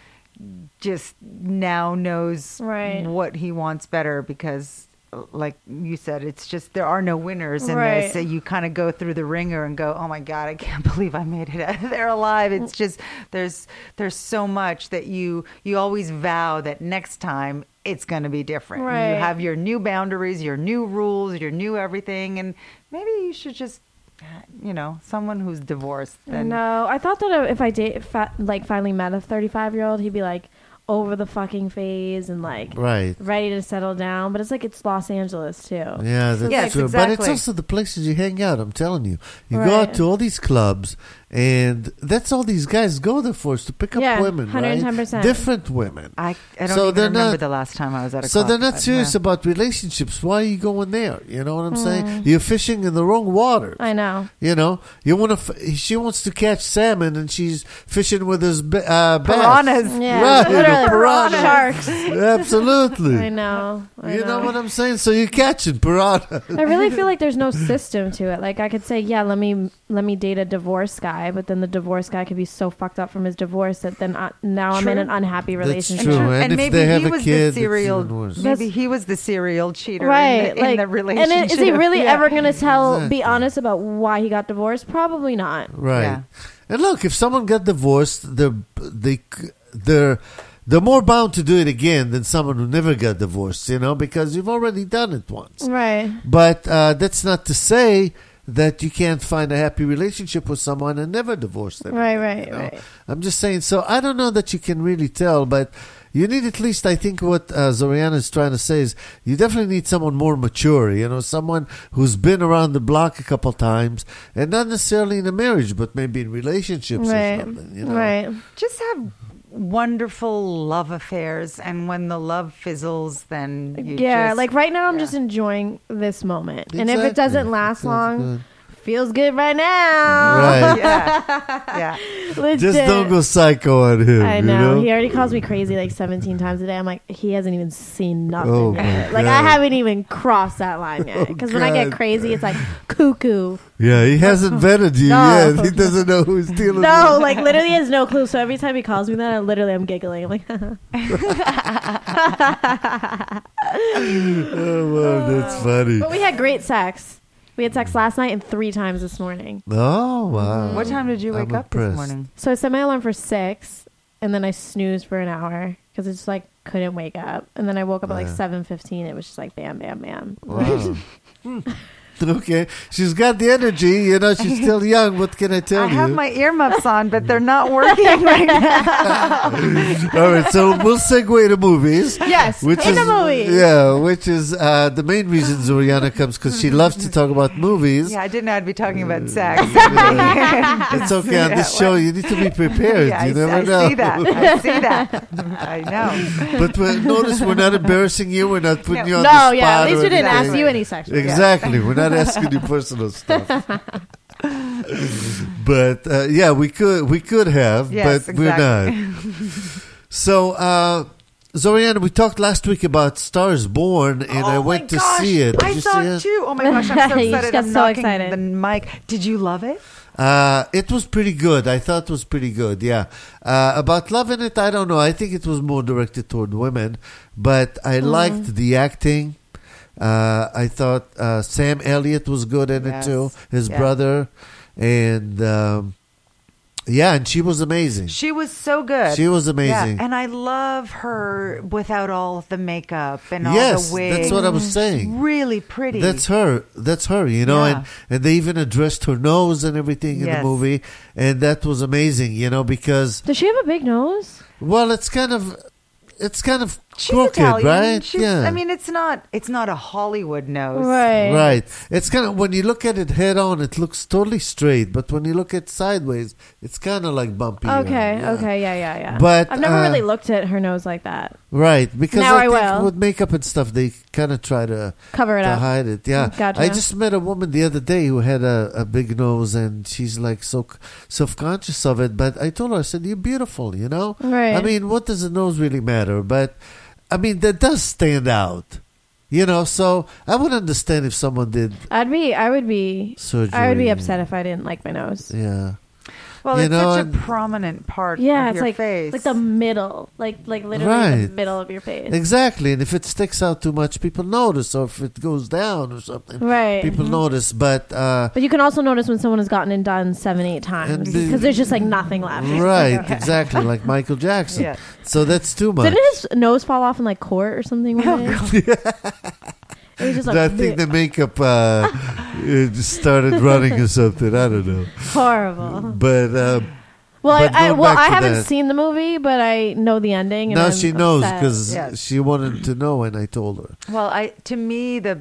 Speaker 5: just now knows
Speaker 4: Right.
Speaker 5: what he wants better because like you said, it's just there are no winners in
Speaker 4: Right.
Speaker 5: this. So you kind of go through the ringer and go, oh my God, I can't believe I made it out of there alive. It's just there's so much that you always vow that next time it's going to be different.
Speaker 4: Right.
Speaker 5: You have your new boundaries, your new rules, your new everything, and maybe you should just someone who's divorced. Then
Speaker 4: No, I thought that if I finally met a 35-year-old, he'd be like over the fucking phase and like
Speaker 3: Right.
Speaker 4: ready to settle down. But it's like it's Los Angeles too.
Speaker 3: Yeah, that's
Speaker 5: Yes,
Speaker 3: true. But it's
Speaker 5: exactly.
Speaker 3: also the places you hang out. I'm telling you, you go
Speaker 4: Right.
Speaker 3: out to all these clubs, and that's all these guys go there for is to pick up
Speaker 4: Yeah,
Speaker 3: women, right?
Speaker 4: 110%.
Speaker 3: Different women.
Speaker 5: I don't
Speaker 3: So
Speaker 5: even
Speaker 3: they're
Speaker 5: remember
Speaker 3: not-
Speaker 5: the last time I was at a
Speaker 3: So
Speaker 5: club.
Speaker 3: they're not
Speaker 5: but,
Speaker 3: serious
Speaker 5: yeah.
Speaker 3: about relationships. Why are you going there? You know what I'm saying? You're fishing in the wrong waters.
Speaker 4: I know.
Speaker 3: You know, you want to. She wants to catch salmon, and she's fishing with his bass.
Speaker 5: Piranhas.
Speaker 4: Yeah,
Speaker 3: Right,
Speaker 4: literally
Speaker 3: piranha.
Speaker 4: sharks.
Speaker 3: Absolutely.
Speaker 4: I know.
Speaker 3: You know what I'm saying? So you're catching piranha.
Speaker 4: I really feel like there's no system to it. Like I could say, yeah, let me date a divorced guy, but then the divorced guy could be so fucked up from his divorce that then now I'm in
Speaker 5: True.
Speaker 4: an unhappy
Speaker 3: That's
Speaker 4: relationship.
Speaker 3: true. And
Speaker 5: And
Speaker 3: if
Speaker 5: maybe
Speaker 3: they have
Speaker 5: he
Speaker 3: a
Speaker 5: was
Speaker 3: kid,
Speaker 5: the
Speaker 3: it's
Speaker 5: serial.
Speaker 3: even worse.
Speaker 5: Maybe he was the serial cheater
Speaker 4: Right,
Speaker 5: in the relationship.
Speaker 4: and is he really
Speaker 5: Yeah.
Speaker 4: ever going to be
Speaker 3: Exactly.
Speaker 4: honest about why he got divorced? Probably not.
Speaker 3: Right.
Speaker 5: Yeah.
Speaker 3: And look, if someone got divorced, they're more bound to do it again than someone who never got divorced, because you've already done it once.
Speaker 4: Right.
Speaker 3: But that's not to say that you can't find a happy relationship with someone and never divorce them.
Speaker 4: Right.
Speaker 3: You know? I'm just saying. So I don't know that you can really tell, but you need at least, I think what Zoriana is trying to say is you definitely need someone more mature, someone who's been around the block a couple times and not necessarily in a marriage, but maybe in relationships or something.
Speaker 4: Right.
Speaker 5: Just have wonderful love affairs, and when the love fizzles, then you just,
Speaker 4: like right now I'm just enjoying this moment. And if it
Speaker 3: Exactly.
Speaker 4: doesn't last
Speaker 3: Feels
Speaker 4: long,
Speaker 3: good.
Speaker 4: feels good right now.
Speaker 3: Right.
Speaker 5: yeah.
Speaker 4: Legit.
Speaker 3: Just don't go psycho on him.
Speaker 4: I
Speaker 3: you
Speaker 4: know. He already calls me crazy like 17 times a day. I'm like, he hasn't even seen nothing
Speaker 3: Oh,
Speaker 4: yet.
Speaker 3: my
Speaker 4: Like,
Speaker 3: God.
Speaker 4: I haven't even crossed that line yet. Because when I get
Speaker 3: God.
Speaker 4: crazy, it's like cuckoo.
Speaker 3: Yeah, he hasn't vetted you
Speaker 4: No.
Speaker 3: yet. He doesn't know who's dealing
Speaker 4: No,
Speaker 3: with.
Speaker 4: like literally has no clue. So every time he calls me that, I'm giggling. I'm like,
Speaker 3: Oh, wow, that's funny.
Speaker 4: but we had great sex. We had sex last night and 3 times this morning.
Speaker 3: Oh, wow.
Speaker 5: What time did you wake
Speaker 3: I'm
Speaker 5: up
Speaker 3: impressed.
Speaker 5: this morning?
Speaker 4: So I set my alarm for 6, and then I snoozed for an hour because I just like couldn't wake up. And then I woke up at like 7:15. It was just like bam, bam, bam.
Speaker 3: Wow. Okay. She's got the energy. She's still young. What can I tell
Speaker 5: I
Speaker 3: you?
Speaker 5: have my earmuffs on, but they're not working right now.
Speaker 3: All right, so we'll segue to movies.
Speaker 4: Yes,
Speaker 3: Which
Speaker 4: in
Speaker 3: is,
Speaker 4: the movie.
Speaker 3: Yeah, which is the main reason Zoriana comes because she loves to talk about movies.
Speaker 5: Yeah, I didn't know I'd be talking about sex.
Speaker 3: It's okay on this show. You need to be prepared.
Speaker 5: Yeah,
Speaker 3: you never
Speaker 5: I
Speaker 3: know.
Speaker 5: see that. I see that. I know.
Speaker 3: But notice we're not embarrassing you. We're not putting you on the
Speaker 4: No,
Speaker 3: spot.
Speaker 4: yeah. At least
Speaker 3: or
Speaker 4: we didn't
Speaker 3: anything.
Speaker 4: ask you any sexual.
Speaker 3: Exactly. We're not asking you personal stuff. But we could have,
Speaker 5: Yes,
Speaker 3: but we're not. So, Zoriana, we talked last week about Stars Born, and I went to see it. Did
Speaker 5: I
Speaker 3: you
Speaker 5: saw
Speaker 3: see
Speaker 5: it
Speaker 3: it?
Speaker 5: too. Oh my gosh, I'm so
Speaker 4: You
Speaker 5: excited.
Speaker 4: just got
Speaker 5: I'm
Speaker 4: so
Speaker 5: knocking
Speaker 4: excited.
Speaker 5: the mic. Did you love it?
Speaker 3: It was pretty good. I thought it was pretty good. Yeah. About love in it, I don't know. I think it was more directed toward women, but I liked the acting. I thought Sam Elliott was good in it
Speaker 5: Yes.
Speaker 3: too, his
Speaker 5: Yeah.
Speaker 3: brother, and and she was amazing.
Speaker 5: She was so good.
Speaker 3: She was amazing.
Speaker 5: Yeah, and I love her without all the makeup and all
Speaker 3: Yes,
Speaker 5: the wigs.
Speaker 3: that's what I was saying.
Speaker 5: Really pretty.
Speaker 3: That's her,
Speaker 5: Yeah.
Speaker 3: and they even addressed her nose and everything in the
Speaker 5: Yes.
Speaker 3: movie, and that was amazing, because,
Speaker 4: Does she have a big nose?
Speaker 3: well, it's kind of
Speaker 5: She's
Speaker 3: crooked,
Speaker 5: Italian.
Speaker 3: right?
Speaker 5: She's,
Speaker 3: yeah.
Speaker 5: I mean, it's not a Hollywood nose.
Speaker 4: Right.
Speaker 3: Right. It's kind of, when you look at it head on, it looks totally straight, but when you look at it sideways, it's kind of like bumpy.
Speaker 4: Okay.
Speaker 3: Yeah.
Speaker 4: Okay. Yeah.
Speaker 3: But,
Speaker 4: I've never really looked at her nose like that.
Speaker 3: Right, because
Speaker 4: Now
Speaker 3: I
Speaker 4: I
Speaker 3: think
Speaker 4: will.
Speaker 3: with makeup and stuff, they kind of try to
Speaker 4: Cover it up.
Speaker 3: hide it. Yeah,
Speaker 4: Gotcha.
Speaker 3: I just met a woman the other day who had a big nose, and she's like so self-conscious of it. But I told her, I said, "You're beautiful,"
Speaker 4: Right.
Speaker 3: I mean, what does the nose really matter? But I mean, that does stand out, So I would understand if someone did
Speaker 4: I would be
Speaker 3: surgery.
Speaker 4: upset if I didn't like my nose.
Speaker 3: Yeah.
Speaker 5: Well,
Speaker 3: You
Speaker 5: it's
Speaker 3: know,
Speaker 5: such a
Speaker 3: and-
Speaker 5: prominent part
Speaker 4: Yeah,
Speaker 5: of
Speaker 4: it's
Speaker 5: your
Speaker 4: like
Speaker 5: face.
Speaker 4: like the middle, like literally
Speaker 3: Right.
Speaker 4: the middle of your face.
Speaker 3: Exactly, and if it sticks out too much, people notice, or if it goes down or something,
Speaker 4: Right.
Speaker 3: people notice. But
Speaker 4: But you can also notice when someone has gotten it done 7-8 times
Speaker 3: And
Speaker 4: because there's just like nothing left.
Speaker 3: right, exactly, like Michael Jackson.
Speaker 5: Yeah.
Speaker 3: So that's too much.
Speaker 4: Didn't his nose fall off in like court or something? One day? It was just like
Speaker 3: I think the makeup just started running or something. I don't know,
Speaker 4: horrible.
Speaker 3: but
Speaker 4: Well,
Speaker 3: But
Speaker 4: I
Speaker 3: going
Speaker 4: well
Speaker 3: back
Speaker 4: I
Speaker 3: to
Speaker 4: haven't
Speaker 3: that-
Speaker 4: seen the movie, but I know the ending. And
Speaker 3: now
Speaker 4: I'm
Speaker 3: she knows
Speaker 4: upset.
Speaker 3: because
Speaker 5: Yes.
Speaker 3: she wanted to know, and I told her.
Speaker 5: Well, to me, the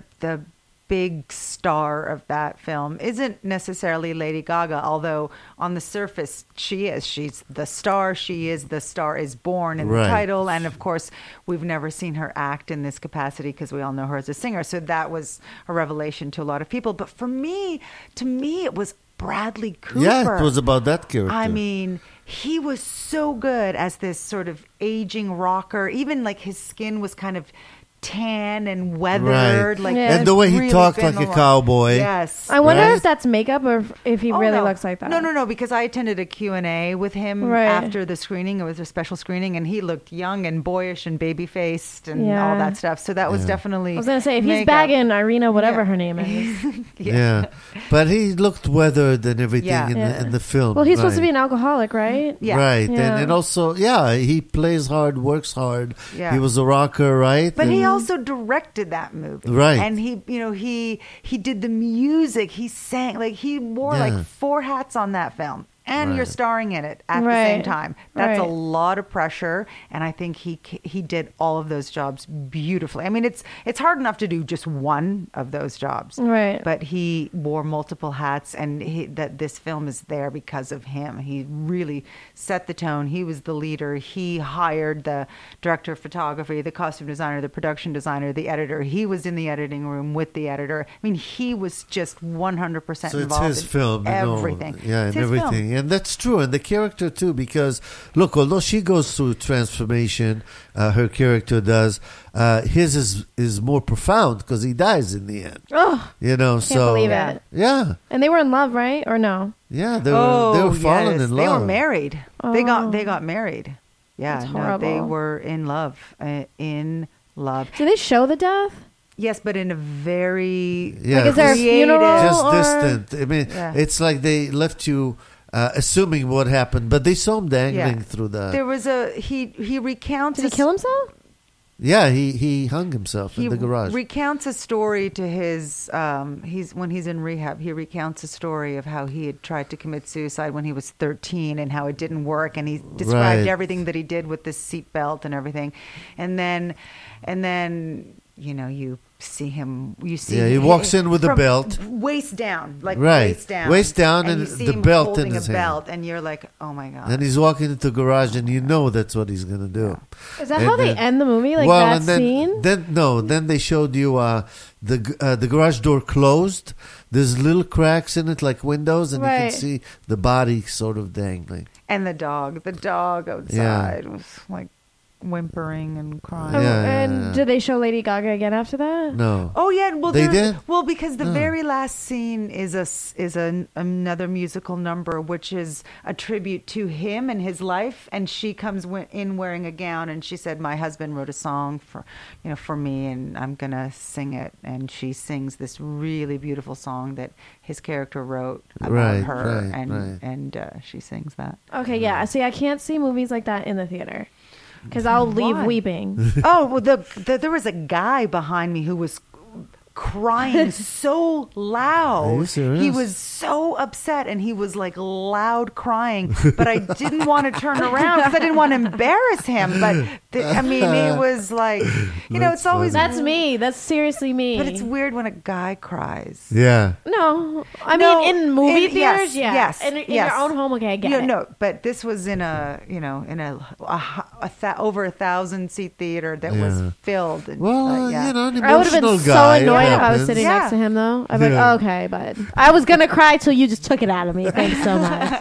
Speaker 5: big star of that film isn't necessarily Lady Gaga, although on the surface she is. She's the star. She is The Star Is Born in
Speaker 3: Right.
Speaker 5: the title, and of course we've never seen her act in this capacity because we all know her as a singer. So that was a revelation to a lot of people. But to me, it was Bradley Cooper.
Speaker 3: Yeah, it was about that character.
Speaker 5: I mean, he was so good as this sort of aging rocker. Even like his skin was kind of tan and weathered.
Speaker 3: Right.
Speaker 5: Like
Speaker 4: Yeah.
Speaker 3: And the way he
Speaker 5: really
Speaker 3: talked
Speaker 5: been
Speaker 3: like a
Speaker 5: along.
Speaker 3: cowboy.
Speaker 5: Yes.
Speaker 4: I wonder
Speaker 3: Right?
Speaker 4: if that's makeup or if he
Speaker 5: Oh,
Speaker 4: really
Speaker 5: no.
Speaker 4: looks like that.
Speaker 5: No, because I attended a Q&A with him
Speaker 4: Right.
Speaker 5: after the screening. It was a special screening, and he looked young and boyish and baby-faced and
Speaker 4: Yeah.
Speaker 5: all that stuff. So that was
Speaker 3: Yeah.
Speaker 5: definitely
Speaker 4: I was gonna say if he's
Speaker 5: makeup.
Speaker 4: bagging Irina, whatever
Speaker 5: Yeah.
Speaker 4: her name is.
Speaker 3: Yeah. But he looked weathered and everything
Speaker 5: Yeah.
Speaker 3: in the film.
Speaker 4: Well, he's supposed to
Speaker 3: right.
Speaker 4: be an alcoholic, right?
Speaker 5: Yeah.
Speaker 3: Right,
Speaker 4: Yeah.
Speaker 3: and also, he plays hard, works hard.
Speaker 5: Yeah.
Speaker 3: He was a rocker, right?
Speaker 5: But he
Speaker 3: And,
Speaker 5: also directed that movie.
Speaker 3: Right.
Speaker 5: And he did the music. He sang, like he wore
Speaker 3: Yeah.
Speaker 5: like 4 hats on that film. And you're
Speaker 3: Right.
Speaker 5: starring in it at the
Speaker 4: Right.
Speaker 5: same time. That's a
Speaker 4: Right.
Speaker 5: lot of pressure, and I think he did all of those jobs beautifully. I mean, it's hard enough to do just one of those jobs,
Speaker 4: Right.
Speaker 5: But he wore multiple hats, and that this film is there because of him. He really set the tone. He was the leader. He hired the director of photography, the costume designer, the production designer, the editor. He was in the editing room with the editor. I mean, he was just 100%
Speaker 3: So it's
Speaker 5: involved
Speaker 3: his
Speaker 5: in
Speaker 3: film, you know.
Speaker 5: everything.
Speaker 3: Yeah,
Speaker 5: It's
Speaker 3: and
Speaker 5: his film.
Speaker 3: everything. And that's true. And the character, too, because, look, although she goes through transformation, her character does, his is more profound because he dies in the end.
Speaker 4: Oh,
Speaker 3: You know,
Speaker 4: can't
Speaker 3: so.
Speaker 4: believe
Speaker 5: Yeah.
Speaker 4: it.
Speaker 3: Yeah.
Speaker 4: And they were in love, right? Or no?
Speaker 3: Yeah, they were falling
Speaker 5: yes.
Speaker 3: in
Speaker 5: They
Speaker 3: love.
Speaker 5: were married.
Speaker 4: Oh.
Speaker 5: They got married. Yeah,
Speaker 4: That's
Speaker 5: no, they
Speaker 4: horrible.
Speaker 5: were in love. In love.
Speaker 4: Do they show the death?
Speaker 5: Yes, but in a very
Speaker 3: Yeah,
Speaker 4: Like, is there a
Speaker 5: creative-
Speaker 4: funeral?
Speaker 3: just
Speaker 4: or-
Speaker 3: distant. I mean,
Speaker 5: Yeah.
Speaker 3: it's like they left you assuming what happened, but they saw him dangling
Speaker 5: Yeah.
Speaker 3: through the.
Speaker 5: There was he recounts.
Speaker 4: Did he kill himself?
Speaker 3: Yeah, he hung himself
Speaker 5: He
Speaker 3: in the garage.
Speaker 5: recounts a story to his. When he's in rehab, he recounts a story of how he had tried to commit suicide when he was 13 and how it didn't work, and he described
Speaker 3: Right.
Speaker 5: everything that he did with this seatbelt and everything, and then you see him. You see,
Speaker 3: Yeah, he walks in with a
Speaker 5: from
Speaker 3: belt.
Speaker 5: waist down, like
Speaker 3: Right.
Speaker 5: waist down,
Speaker 3: and
Speaker 5: you see
Speaker 3: the
Speaker 5: him
Speaker 3: belt in
Speaker 5: holding
Speaker 3: his
Speaker 5: a
Speaker 3: hand.
Speaker 5: belt, and you're like, oh my god.
Speaker 3: And he's walking into the garage, and you know that's what he's gonna do.
Speaker 4: Is that
Speaker 3: And
Speaker 4: how they
Speaker 3: then-
Speaker 4: end the movie? Like
Speaker 3: well,
Speaker 4: that
Speaker 3: and then,
Speaker 4: scene?
Speaker 3: Then they showed you the garage door closed. There's little cracks in it, like windows, and you
Speaker 4: Right.
Speaker 3: can see the body sort of dangling.
Speaker 5: And the dog outside was like whimpering and crying.
Speaker 4: Oh,
Speaker 3: Yeah,
Speaker 4: and
Speaker 3: yeah, yeah.
Speaker 4: did they show Lady Gaga again after that?
Speaker 3: No.
Speaker 5: Oh yeah, well
Speaker 3: They
Speaker 5: there's-
Speaker 3: did?
Speaker 5: Well, because the
Speaker 3: Oh.
Speaker 5: very last scene is another musical number, which is a tribute to him and his life. And she comes in wearing a gown, and she said, "My husband wrote a song for me, and I'm gonna sing it." And she sings this really beautiful song that his character wrote about
Speaker 3: Right,
Speaker 5: her,
Speaker 3: right,
Speaker 5: and she sings that.
Speaker 4: Okay, yeah. See, I can't see movies like that in the theater because I'll leave
Speaker 5: Why?
Speaker 4: weeping.
Speaker 5: Oh, well, there was a guy behind me who was crying so loud.
Speaker 3: Are you serious?
Speaker 5: He was so upset, and he was like loud crying. But I didn't want to turn around because I didn't want to embarrass him. But I mean, it was like,
Speaker 3: That's
Speaker 5: it's always
Speaker 4: That's me. That's seriously me.
Speaker 5: But it's weird when a guy cries.
Speaker 3: Yeah.
Speaker 4: No, I
Speaker 5: No,
Speaker 4: mean in movie
Speaker 5: in-
Speaker 4: theaters,
Speaker 5: yes,
Speaker 4: yeah.
Speaker 5: yes,
Speaker 4: in
Speaker 5: yes.
Speaker 4: your own home, okay, I get it.
Speaker 5: No, but this was in over 1,000 seat theater that was
Speaker 3: Yeah.
Speaker 5: filled. And,
Speaker 3: Well,
Speaker 5: yeah.
Speaker 3: an
Speaker 4: I would have
Speaker 3: emotional
Speaker 4: been so
Speaker 3: guy. it
Speaker 4: annoyed if I was
Speaker 3: happens.
Speaker 4: sitting
Speaker 5: Yeah.
Speaker 4: next to him, though. I'd be
Speaker 3: Yeah.
Speaker 4: like, okay, bud. I was gonna cry till you just took it out of me. Thanks so much.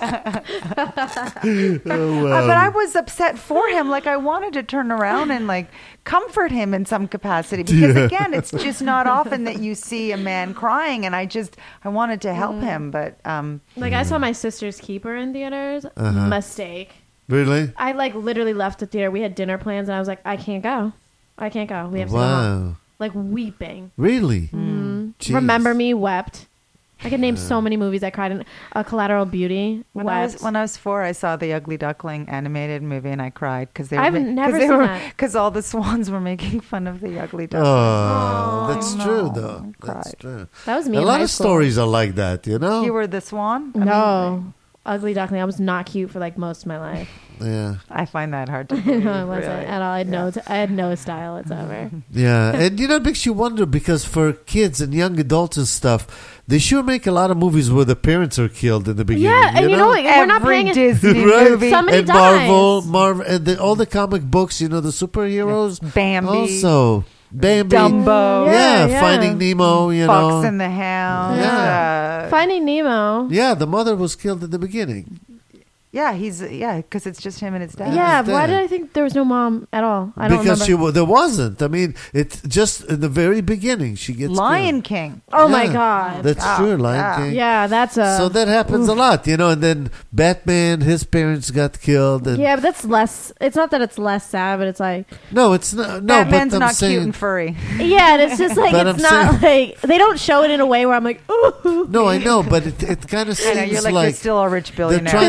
Speaker 3: Oh, well.
Speaker 5: But I was upset for him. Like I wanted to turn around and like comfort him in some capacity because again, it's just not often that you see a man crying, and I wanted to help him, but
Speaker 4: Like I saw my sister's keeper in theaters.
Speaker 3: Uh-huh.
Speaker 4: Mistake.
Speaker 3: Really?
Speaker 4: I like literally left the theater. We had dinner plans, and I was like, I can't go. I can't go. We have to go home.
Speaker 3: Wow.
Speaker 4: Like weeping.
Speaker 3: Really?
Speaker 4: Mm.
Speaker 3: Jeez.
Speaker 4: Remember Me wept. I could name so many movies I cried in. Collateral Beauty.
Speaker 5: when I was 4, I saw the Ugly Duckling animated movie, and I cried because
Speaker 4: I've never seen that.
Speaker 5: because all the swans were making fun of the Ugly Duckling.
Speaker 3: Oh, that's
Speaker 5: I
Speaker 3: true,
Speaker 5: know.
Speaker 3: though.
Speaker 5: I
Speaker 3: That's
Speaker 5: cried.
Speaker 3: true.
Speaker 4: That was me.
Speaker 3: A
Speaker 4: in
Speaker 3: lot
Speaker 4: high
Speaker 3: of
Speaker 4: school.
Speaker 3: stories are like that, you know?
Speaker 5: You were the swan?
Speaker 4: No. Ugly Duckling. I was not cute for like most of my life.
Speaker 3: Yeah.
Speaker 5: I find that hard to
Speaker 4: No,
Speaker 5: believe.
Speaker 4: I wasn't
Speaker 5: really.
Speaker 4: at all. I had no style whatsoever.
Speaker 3: Yeah. And, it makes you wonder because for kids and young adults and stuff, they sure make a lot of movies where the parents are killed in the beginning.
Speaker 4: Yeah, and you know what? We're not
Speaker 5: Every
Speaker 4: paying
Speaker 5: Disney
Speaker 3: Right?
Speaker 5: movie.
Speaker 4: Somebody
Speaker 3: and
Speaker 4: dies.
Speaker 3: Marvel, and all the comic books, the superheroes.
Speaker 5: Bambi.
Speaker 3: Also, Bambi.
Speaker 5: Dumbo.
Speaker 3: Yeah,
Speaker 4: Yeah.
Speaker 3: Finding Nemo,
Speaker 5: Fox and the Hound.
Speaker 3: Yeah.
Speaker 4: Finding Nemo.
Speaker 3: Yeah, the mother was killed at the beginning.
Speaker 5: Because it's just him and his dad.
Speaker 4: Yeah,
Speaker 3: his
Speaker 4: why
Speaker 3: dad.
Speaker 4: did I think there was no mom at all? I don't
Speaker 3: Because
Speaker 4: remember.
Speaker 3: there wasn't. I mean, it's just in the very beginning she gets
Speaker 5: Lion
Speaker 3: killed.
Speaker 5: King.
Speaker 4: Oh my
Speaker 3: Yeah,
Speaker 4: god.
Speaker 3: That's
Speaker 5: Oh,
Speaker 3: true, Lion
Speaker 5: yeah.
Speaker 3: King.
Speaker 4: Yeah, that's a.
Speaker 3: So that happens a lot, and then Batman, his parents got killed. And
Speaker 4: yeah, but that's less. It's not that it's less sad, but it's like.
Speaker 3: No, it's not. No,
Speaker 5: Batman's
Speaker 3: but I'm
Speaker 5: not
Speaker 3: saying,
Speaker 5: cute and furry.
Speaker 4: Yeah, and it's just like
Speaker 3: But
Speaker 4: it's
Speaker 3: I'm
Speaker 4: not like they don't show it in a way where I'm like, ooh.
Speaker 3: No, I know, but it kind of
Speaker 5: I know,
Speaker 3: seems
Speaker 5: you're like,
Speaker 3: like
Speaker 5: you're still a rich
Speaker 3: they're
Speaker 5: billionaire.
Speaker 3: trying to,
Speaker 5: even
Speaker 3: they're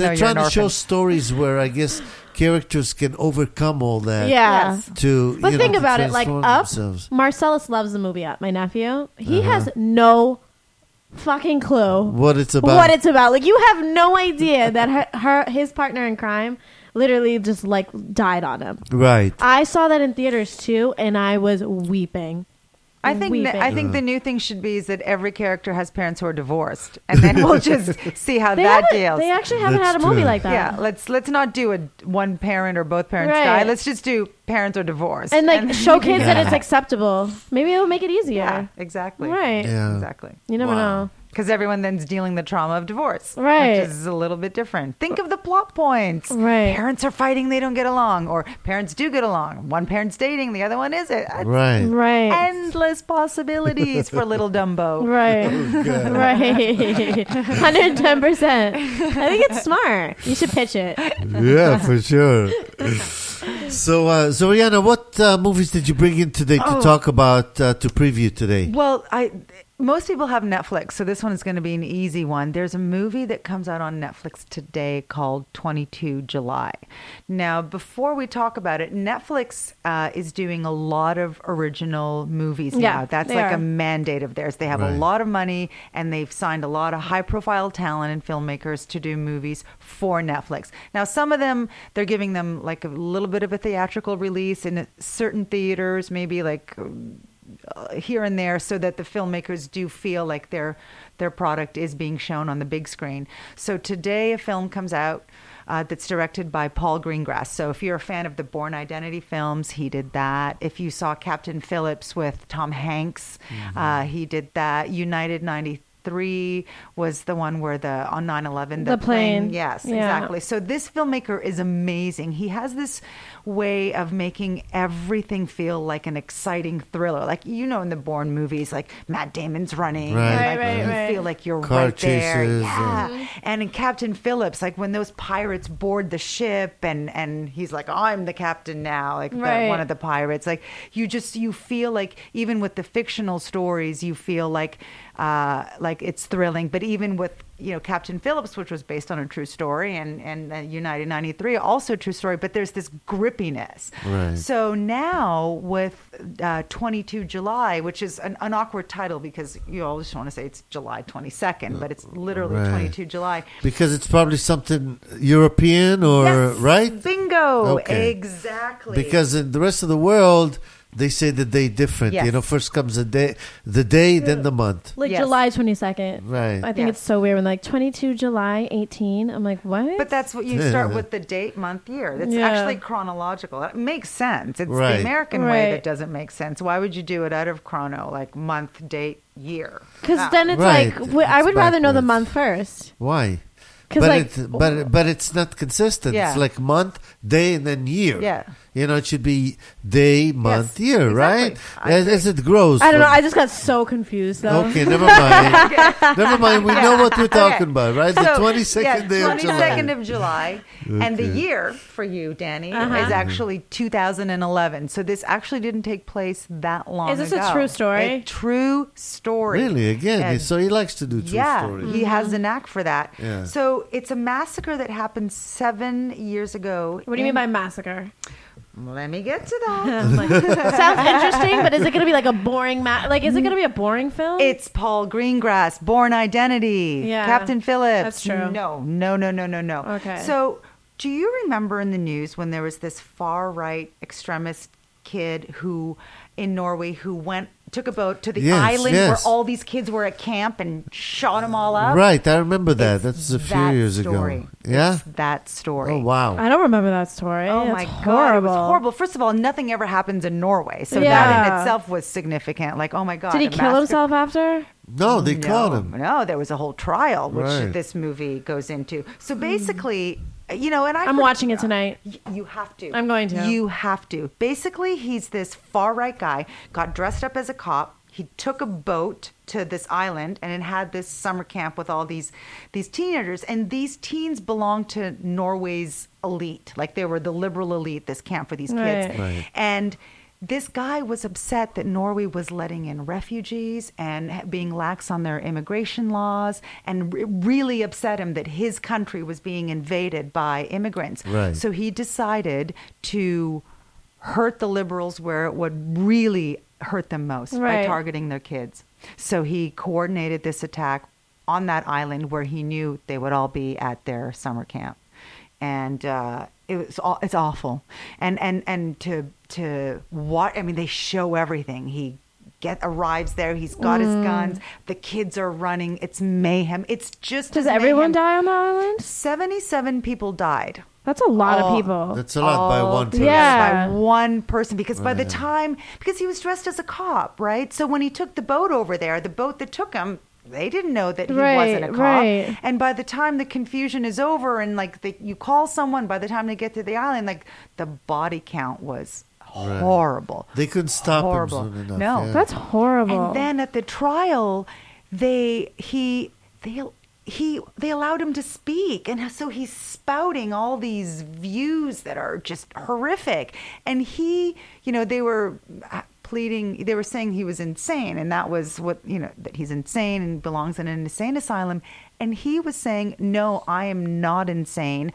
Speaker 5: know
Speaker 3: they're
Speaker 5: you're
Speaker 3: trying
Speaker 5: an
Speaker 3: to show
Speaker 5: orphan.
Speaker 3: stories where I guess characters can overcome all that.
Speaker 4: Yeah.
Speaker 5: Yes.
Speaker 3: To
Speaker 4: But think
Speaker 3: to
Speaker 4: about it, like
Speaker 3: transform
Speaker 4: Up,
Speaker 3: themselves.
Speaker 4: Marcellus loves the movie Up, my nephew. He
Speaker 3: Uh-huh.
Speaker 4: has no fucking clue
Speaker 3: What it's about.
Speaker 4: what it's about. Like, you have no idea that his partner in crime literally just, like, died on him.
Speaker 3: Right.
Speaker 4: I saw that in theaters, too, and I was weeping.
Speaker 5: I think
Speaker 4: Weeping.
Speaker 5: the new thing should be is that every character has parents who are divorced, and then we'll just see how that deals.
Speaker 4: They actually haven't
Speaker 3: That's
Speaker 4: had a movie
Speaker 3: true.
Speaker 4: like that.
Speaker 5: Yeah, let's not do a one parent or both parents
Speaker 4: Right.
Speaker 5: die. Let's just do parents are divorced
Speaker 4: And, like, show kids that it's
Speaker 3: Yeah.
Speaker 4: acceptable. Maybe it'll make it easier.
Speaker 5: yeah, exactly.
Speaker 4: Right.
Speaker 3: Yeah.
Speaker 5: Exactly.
Speaker 4: You never
Speaker 3: Wow.
Speaker 4: know.
Speaker 5: Because everyone then's dealing the trauma of divorce,
Speaker 4: Right.
Speaker 5: which is a little bit different. Think of the plot points.
Speaker 4: Right.
Speaker 5: Parents are fighting, they don't get along, or parents do get along. One parent's dating, the other one isn't.
Speaker 3: Right.
Speaker 4: Right.
Speaker 5: Endless possibilities for little Dumbo.
Speaker 4: Right.
Speaker 3: Oh,
Speaker 4: Right. 110%. I think it's smart. You should pitch it.
Speaker 3: Yeah, for sure. So, Zoriana, what movies did you bring in today to talk about, to preview today?
Speaker 5: Well, most people have Netflix, so this one is going to be an easy one. There's a movie that comes out on Netflix today called 22 July. Now, before we talk about it, Netflix is doing a lot of original movies
Speaker 4: Yeah,
Speaker 5: now. That's
Speaker 4: they
Speaker 5: like
Speaker 4: are.
Speaker 5: a mandate of theirs. They have
Speaker 3: Right.
Speaker 5: a lot of money, and they've signed a lot of high-profile talent and filmmakers to do movies for Netflix. Now, some of them, they're giving them like a little bit of a theatrical release in certain theaters, maybe like here and there, so that the filmmakers do feel like their product is being shown on the big screen. So today a film comes out that's directed by Paul Greengrass. So if you're a fan of the Bourne Identity films, he did that. If you saw Captain Phillips with Tom Hanks, he did that. United 93 was the one where on 9/11
Speaker 4: The plane.
Speaker 5: Yes,
Speaker 4: Yeah.
Speaker 5: exactly. So this filmmaker is amazing. He has this way of making everything feel like an exciting thriller. Like, in the Bourne movies, like Matt Damon's running.
Speaker 3: Right,
Speaker 5: and, like,
Speaker 4: right,
Speaker 5: you
Speaker 4: right.
Speaker 5: feel like you're
Speaker 3: Car
Speaker 5: right there.
Speaker 3: chases,
Speaker 5: Yeah. And in Captain Phillips, like when those pirates board the ship and he's like, I'm the captain now, like
Speaker 4: Right.
Speaker 5: one of the pirates. Like you feel like even with the fictional stories, you feel like it's thrilling. But even with Captain Phillips, which was based on a true story, and United 93, also true story, but there's this grippiness.
Speaker 3: Right.
Speaker 5: So now with 22 July, which is an awkward title because you always want to say it's July 22nd, but it's literally
Speaker 3: Right.
Speaker 5: 22 July.
Speaker 3: Because it's probably something European or,
Speaker 5: Yes,
Speaker 3: right?
Speaker 5: Bingo.
Speaker 3: Okay.
Speaker 5: Exactly.
Speaker 3: Because in the rest of the world, they say the day different.
Speaker 5: Yes.
Speaker 3: First comes the day, then the month.
Speaker 4: Like
Speaker 5: Yes.
Speaker 4: July 22nd.
Speaker 3: Right.
Speaker 4: I think
Speaker 5: Yes.
Speaker 4: it's so weird when like 22 July 18. I'm like, what?
Speaker 5: But that's what you start with, the date, month, year. That's
Speaker 4: Yeah.
Speaker 5: actually chronological. It makes sense. It's
Speaker 3: Right.
Speaker 5: the American way
Speaker 4: Right.
Speaker 5: that doesn't make sense. Why would you do it out of chrono, like month, date, year?
Speaker 4: Because
Speaker 5: No.
Speaker 4: then it's
Speaker 3: Right.
Speaker 4: I would
Speaker 3: It's
Speaker 4: rather know the
Speaker 3: backwards.
Speaker 4: month first.
Speaker 3: Why?
Speaker 4: 'Cause,
Speaker 3: But
Speaker 4: like,
Speaker 3: but it's not consistent.
Speaker 5: Yeah.
Speaker 3: It's like month, day, and then year.
Speaker 5: Yeah.
Speaker 3: It should be day, month, year,
Speaker 5: exactly.
Speaker 3: right?
Speaker 5: I
Speaker 3: As it grows.
Speaker 4: I don't know.
Speaker 3: from-
Speaker 4: I just got so confused though.
Speaker 3: Okay, never mind. Never mind. We know what we're talking
Speaker 5: Okay.
Speaker 3: about, right? The
Speaker 5: So,
Speaker 3: 22nd day of
Speaker 5: 22nd
Speaker 3: July.
Speaker 5: of July. And the
Speaker 3: Okay.
Speaker 5: year for you, Danny,
Speaker 4: Uh-huh.
Speaker 5: is actually 2011. So this actually didn't take place that long
Speaker 4: Is this
Speaker 5: ago.
Speaker 4: a true story?
Speaker 5: A true story.
Speaker 3: Really? Again,
Speaker 5: And-
Speaker 3: so he likes to do true
Speaker 5: yeah,
Speaker 3: stories.
Speaker 5: he has a knack for that.
Speaker 3: Yeah.
Speaker 5: So it's a massacre that happened 7 years ago.
Speaker 4: What do you mean by massacre?
Speaker 5: Let me get to that.
Speaker 4: I'm like, sounds interesting, but is it going to be like a boring is it going to be a boring film?
Speaker 5: It's Paul Greengrass, Bourne Identity,
Speaker 4: Yeah,
Speaker 5: Captain Phillips.
Speaker 4: that's true.
Speaker 5: No.
Speaker 4: Okay.
Speaker 5: So, do you remember in the news when there was this far right extremist kid in Norway who took a boat to the
Speaker 3: Yes,
Speaker 5: island
Speaker 3: yes.
Speaker 5: where all these kids were at camp and shot them all up?
Speaker 3: Right, I remember that.
Speaker 5: It's
Speaker 3: That's a few
Speaker 5: that
Speaker 3: years
Speaker 5: story.
Speaker 3: ago. Yeah?
Speaker 5: It's that story.
Speaker 3: Oh, wow.
Speaker 4: I don't remember that story.
Speaker 5: Oh
Speaker 4: It's
Speaker 5: my
Speaker 4: horrible.
Speaker 5: god, it was horrible. First of all, nothing ever happens in Norway, so that
Speaker 4: Yeah.
Speaker 5: in itself was significant. Like, oh my god,
Speaker 4: Did he
Speaker 5: a
Speaker 4: kill
Speaker 5: massacre.
Speaker 4: himself after?
Speaker 3: No, they caught him.
Speaker 5: No, there was a whole trial, which
Speaker 3: Right.
Speaker 5: this movie goes into. So basically, and
Speaker 4: I'm watching it tonight.
Speaker 5: You have to.
Speaker 4: I'm going to.
Speaker 5: You have to. Basically, he's this far right guy, got dressed up as a cop. He took a boat to this island and it had this summer camp with all these teenagers. And these teens belonged to Norway's elite. Like they were the liberal elite, this camp for these kids.
Speaker 4: Right.
Speaker 3: Right.
Speaker 5: And this guy was upset that Norway was letting in refugees and being lax on their immigration laws, and really upset him that his country was being invaded by immigrants.
Speaker 3: Right.
Speaker 5: So he decided to hurt the liberals where it would really hurt them most by
Speaker 4: Right.
Speaker 5: targeting their kids. So he coordinated this attack on that island where he knew they would all be at their summer camp. And it's awful. And to what, I mean, they show everything. He arrives there. He's got his guns. The kids are running. It's mayhem. It's just
Speaker 4: Does
Speaker 5: as
Speaker 4: everyone
Speaker 5: mayhem.
Speaker 4: die on the island?
Speaker 5: 77 people died.
Speaker 4: That's a lot
Speaker 5: Oh,
Speaker 4: of people.
Speaker 3: That's a lot by one person.
Speaker 4: Yeah.
Speaker 5: By one person, because by the
Speaker 3: Right.
Speaker 5: time, because he was dressed as a cop, right? So when he took the boat over there, the boat that took him, they didn't know that he wasn't a cop.
Speaker 4: Right.
Speaker 5: And by the time the confusion is over and like you call someone, by the time they get to the island, like the body count was horrible.
Speaker 3: They couldn't stop
Speaker 5: Horrible.
Speaker 3: him soon enough.
Speaker 5: No.
Speaker 3: yeah.
Speaker 4: That's horrible.
Speaker 5: And then at the trial, they allowed him to speak, and so he's spouting all these views that are just horrific. And they were pleading, they were saying he was insane, and that was what, that he's insane and belongs in an insane asylum. And he was saying, no, I am not insane.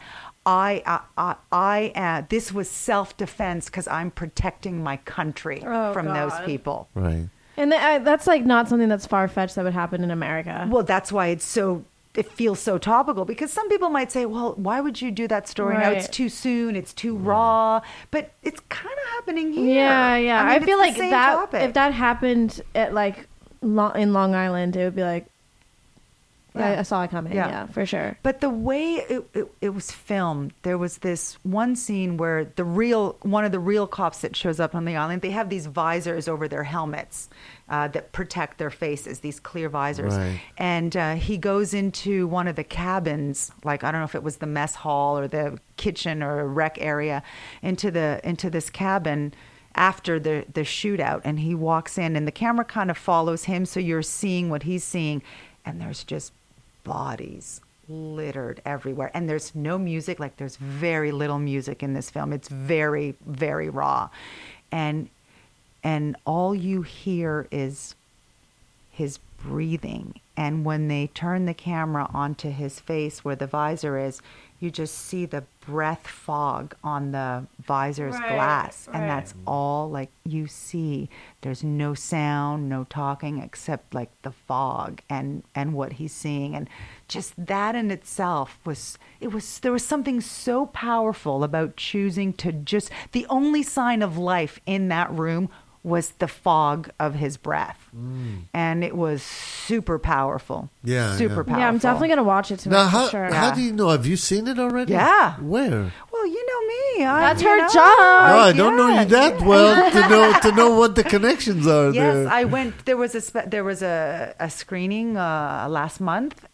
Speaker 5: This was self-defense because I'm protecting my country from those
Speaker 4: God.
Speaker 5: people.
Speaker 3: Right.
Speaker 4: And that's like not something that's far-fetched that would happen in America.
Speaker 5: Well, that's why it feels so topical, because some people might say, well, why would you do that story now? It's
Speaker 4: Right.
Speaker 5: too soon. It's too raw. But it's kind of happening here.
Speaker 4: Yeah, yeah.
Speaker 5: I, mean,
Speaker 4: I
Speaker 5: it's
Speaker 4: feel
Speaker 5: the
Speaker 4: like
Speaker 5: same
Speaker 4: that
Speaker 5: topic.
Speaker 4: if that happened at like in Long Island, it would be like,
Speaker 5: Yeah.
Speaker 4: I saw it coming.
Speaker 5: Yeah.
Speaker 4: Yeah, for sure.
Speaker 5: But the way it was filmed, there was this one scene where one of the real cops that shows up on the island, they have these visors over their helmets that protect their faces, these clear visors.
Speaker 3: Right.
Speaker 5: And he goes into one of the cabins, like I don't know if it was the mess hall or the kitchen or a rec area, into this cabin after the shootout, and he walks in, and the camera kind of follows him, so you're seeing what he's seeing, and there's just bodies littered everywhere, and there's no music. Like, there's very little music in this film. It's very, very raw, and all you hear is his breathing. And when they turn the camera onto his face where the visor is, you just see the breath fog on the visor's glass. And that's all like you see. There's no sound, no talking, except like the fog and what he's seeing. And just that in itself there was something so powerful about choosing to just, the only sign of life in that room was the fog of his breath. And it was super powerful.
Speaker 3: Yeah,
Speaker 5: Super
Speaker 3: yeah.
Speaker 5: powerful.
Speaker 4: Yeah, I'm definitely gonna watch it tonight
Speaker 3: Now,
Speaker 4: for
Speaker 3: how,
Speaker 4: sure.
Speaker 3: how do you know? Have you seen it already?
Speaker 5: Yeah.
Speaker 3: Where?
Speaker 5: Well, you know me.
Speaker 4: That's
Speaker 5: you
Speaker 4: her
Speaker 5: know,
Speaker 4: job.
Speaker 3: No, I don't know you that
Speaker 5: yeah.
Speaker 3: well to know what the connections are
Speaker 5: Yes,
Speaker 3: there.
Speaker 5: I went. There was a screening last month,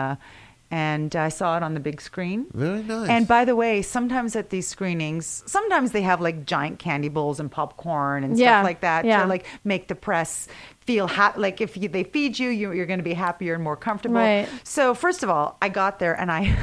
Speaker 5: and I saw it on the big screen.
Speaker 3: Very nice.
Speaker 5: And by the way, sometimes at these screenings, sometimes they have like giant candy bowls and popcorn and
Speaker 4: Yeah,
Speaker 5: stuff like that
Speaker 4: yeah.
Speaker 5: to like make the press feel like if they feed you, you're going to be happier and more comfortable.
Speaker 4: Right.
Speaker 5: So first of all, I got there and I.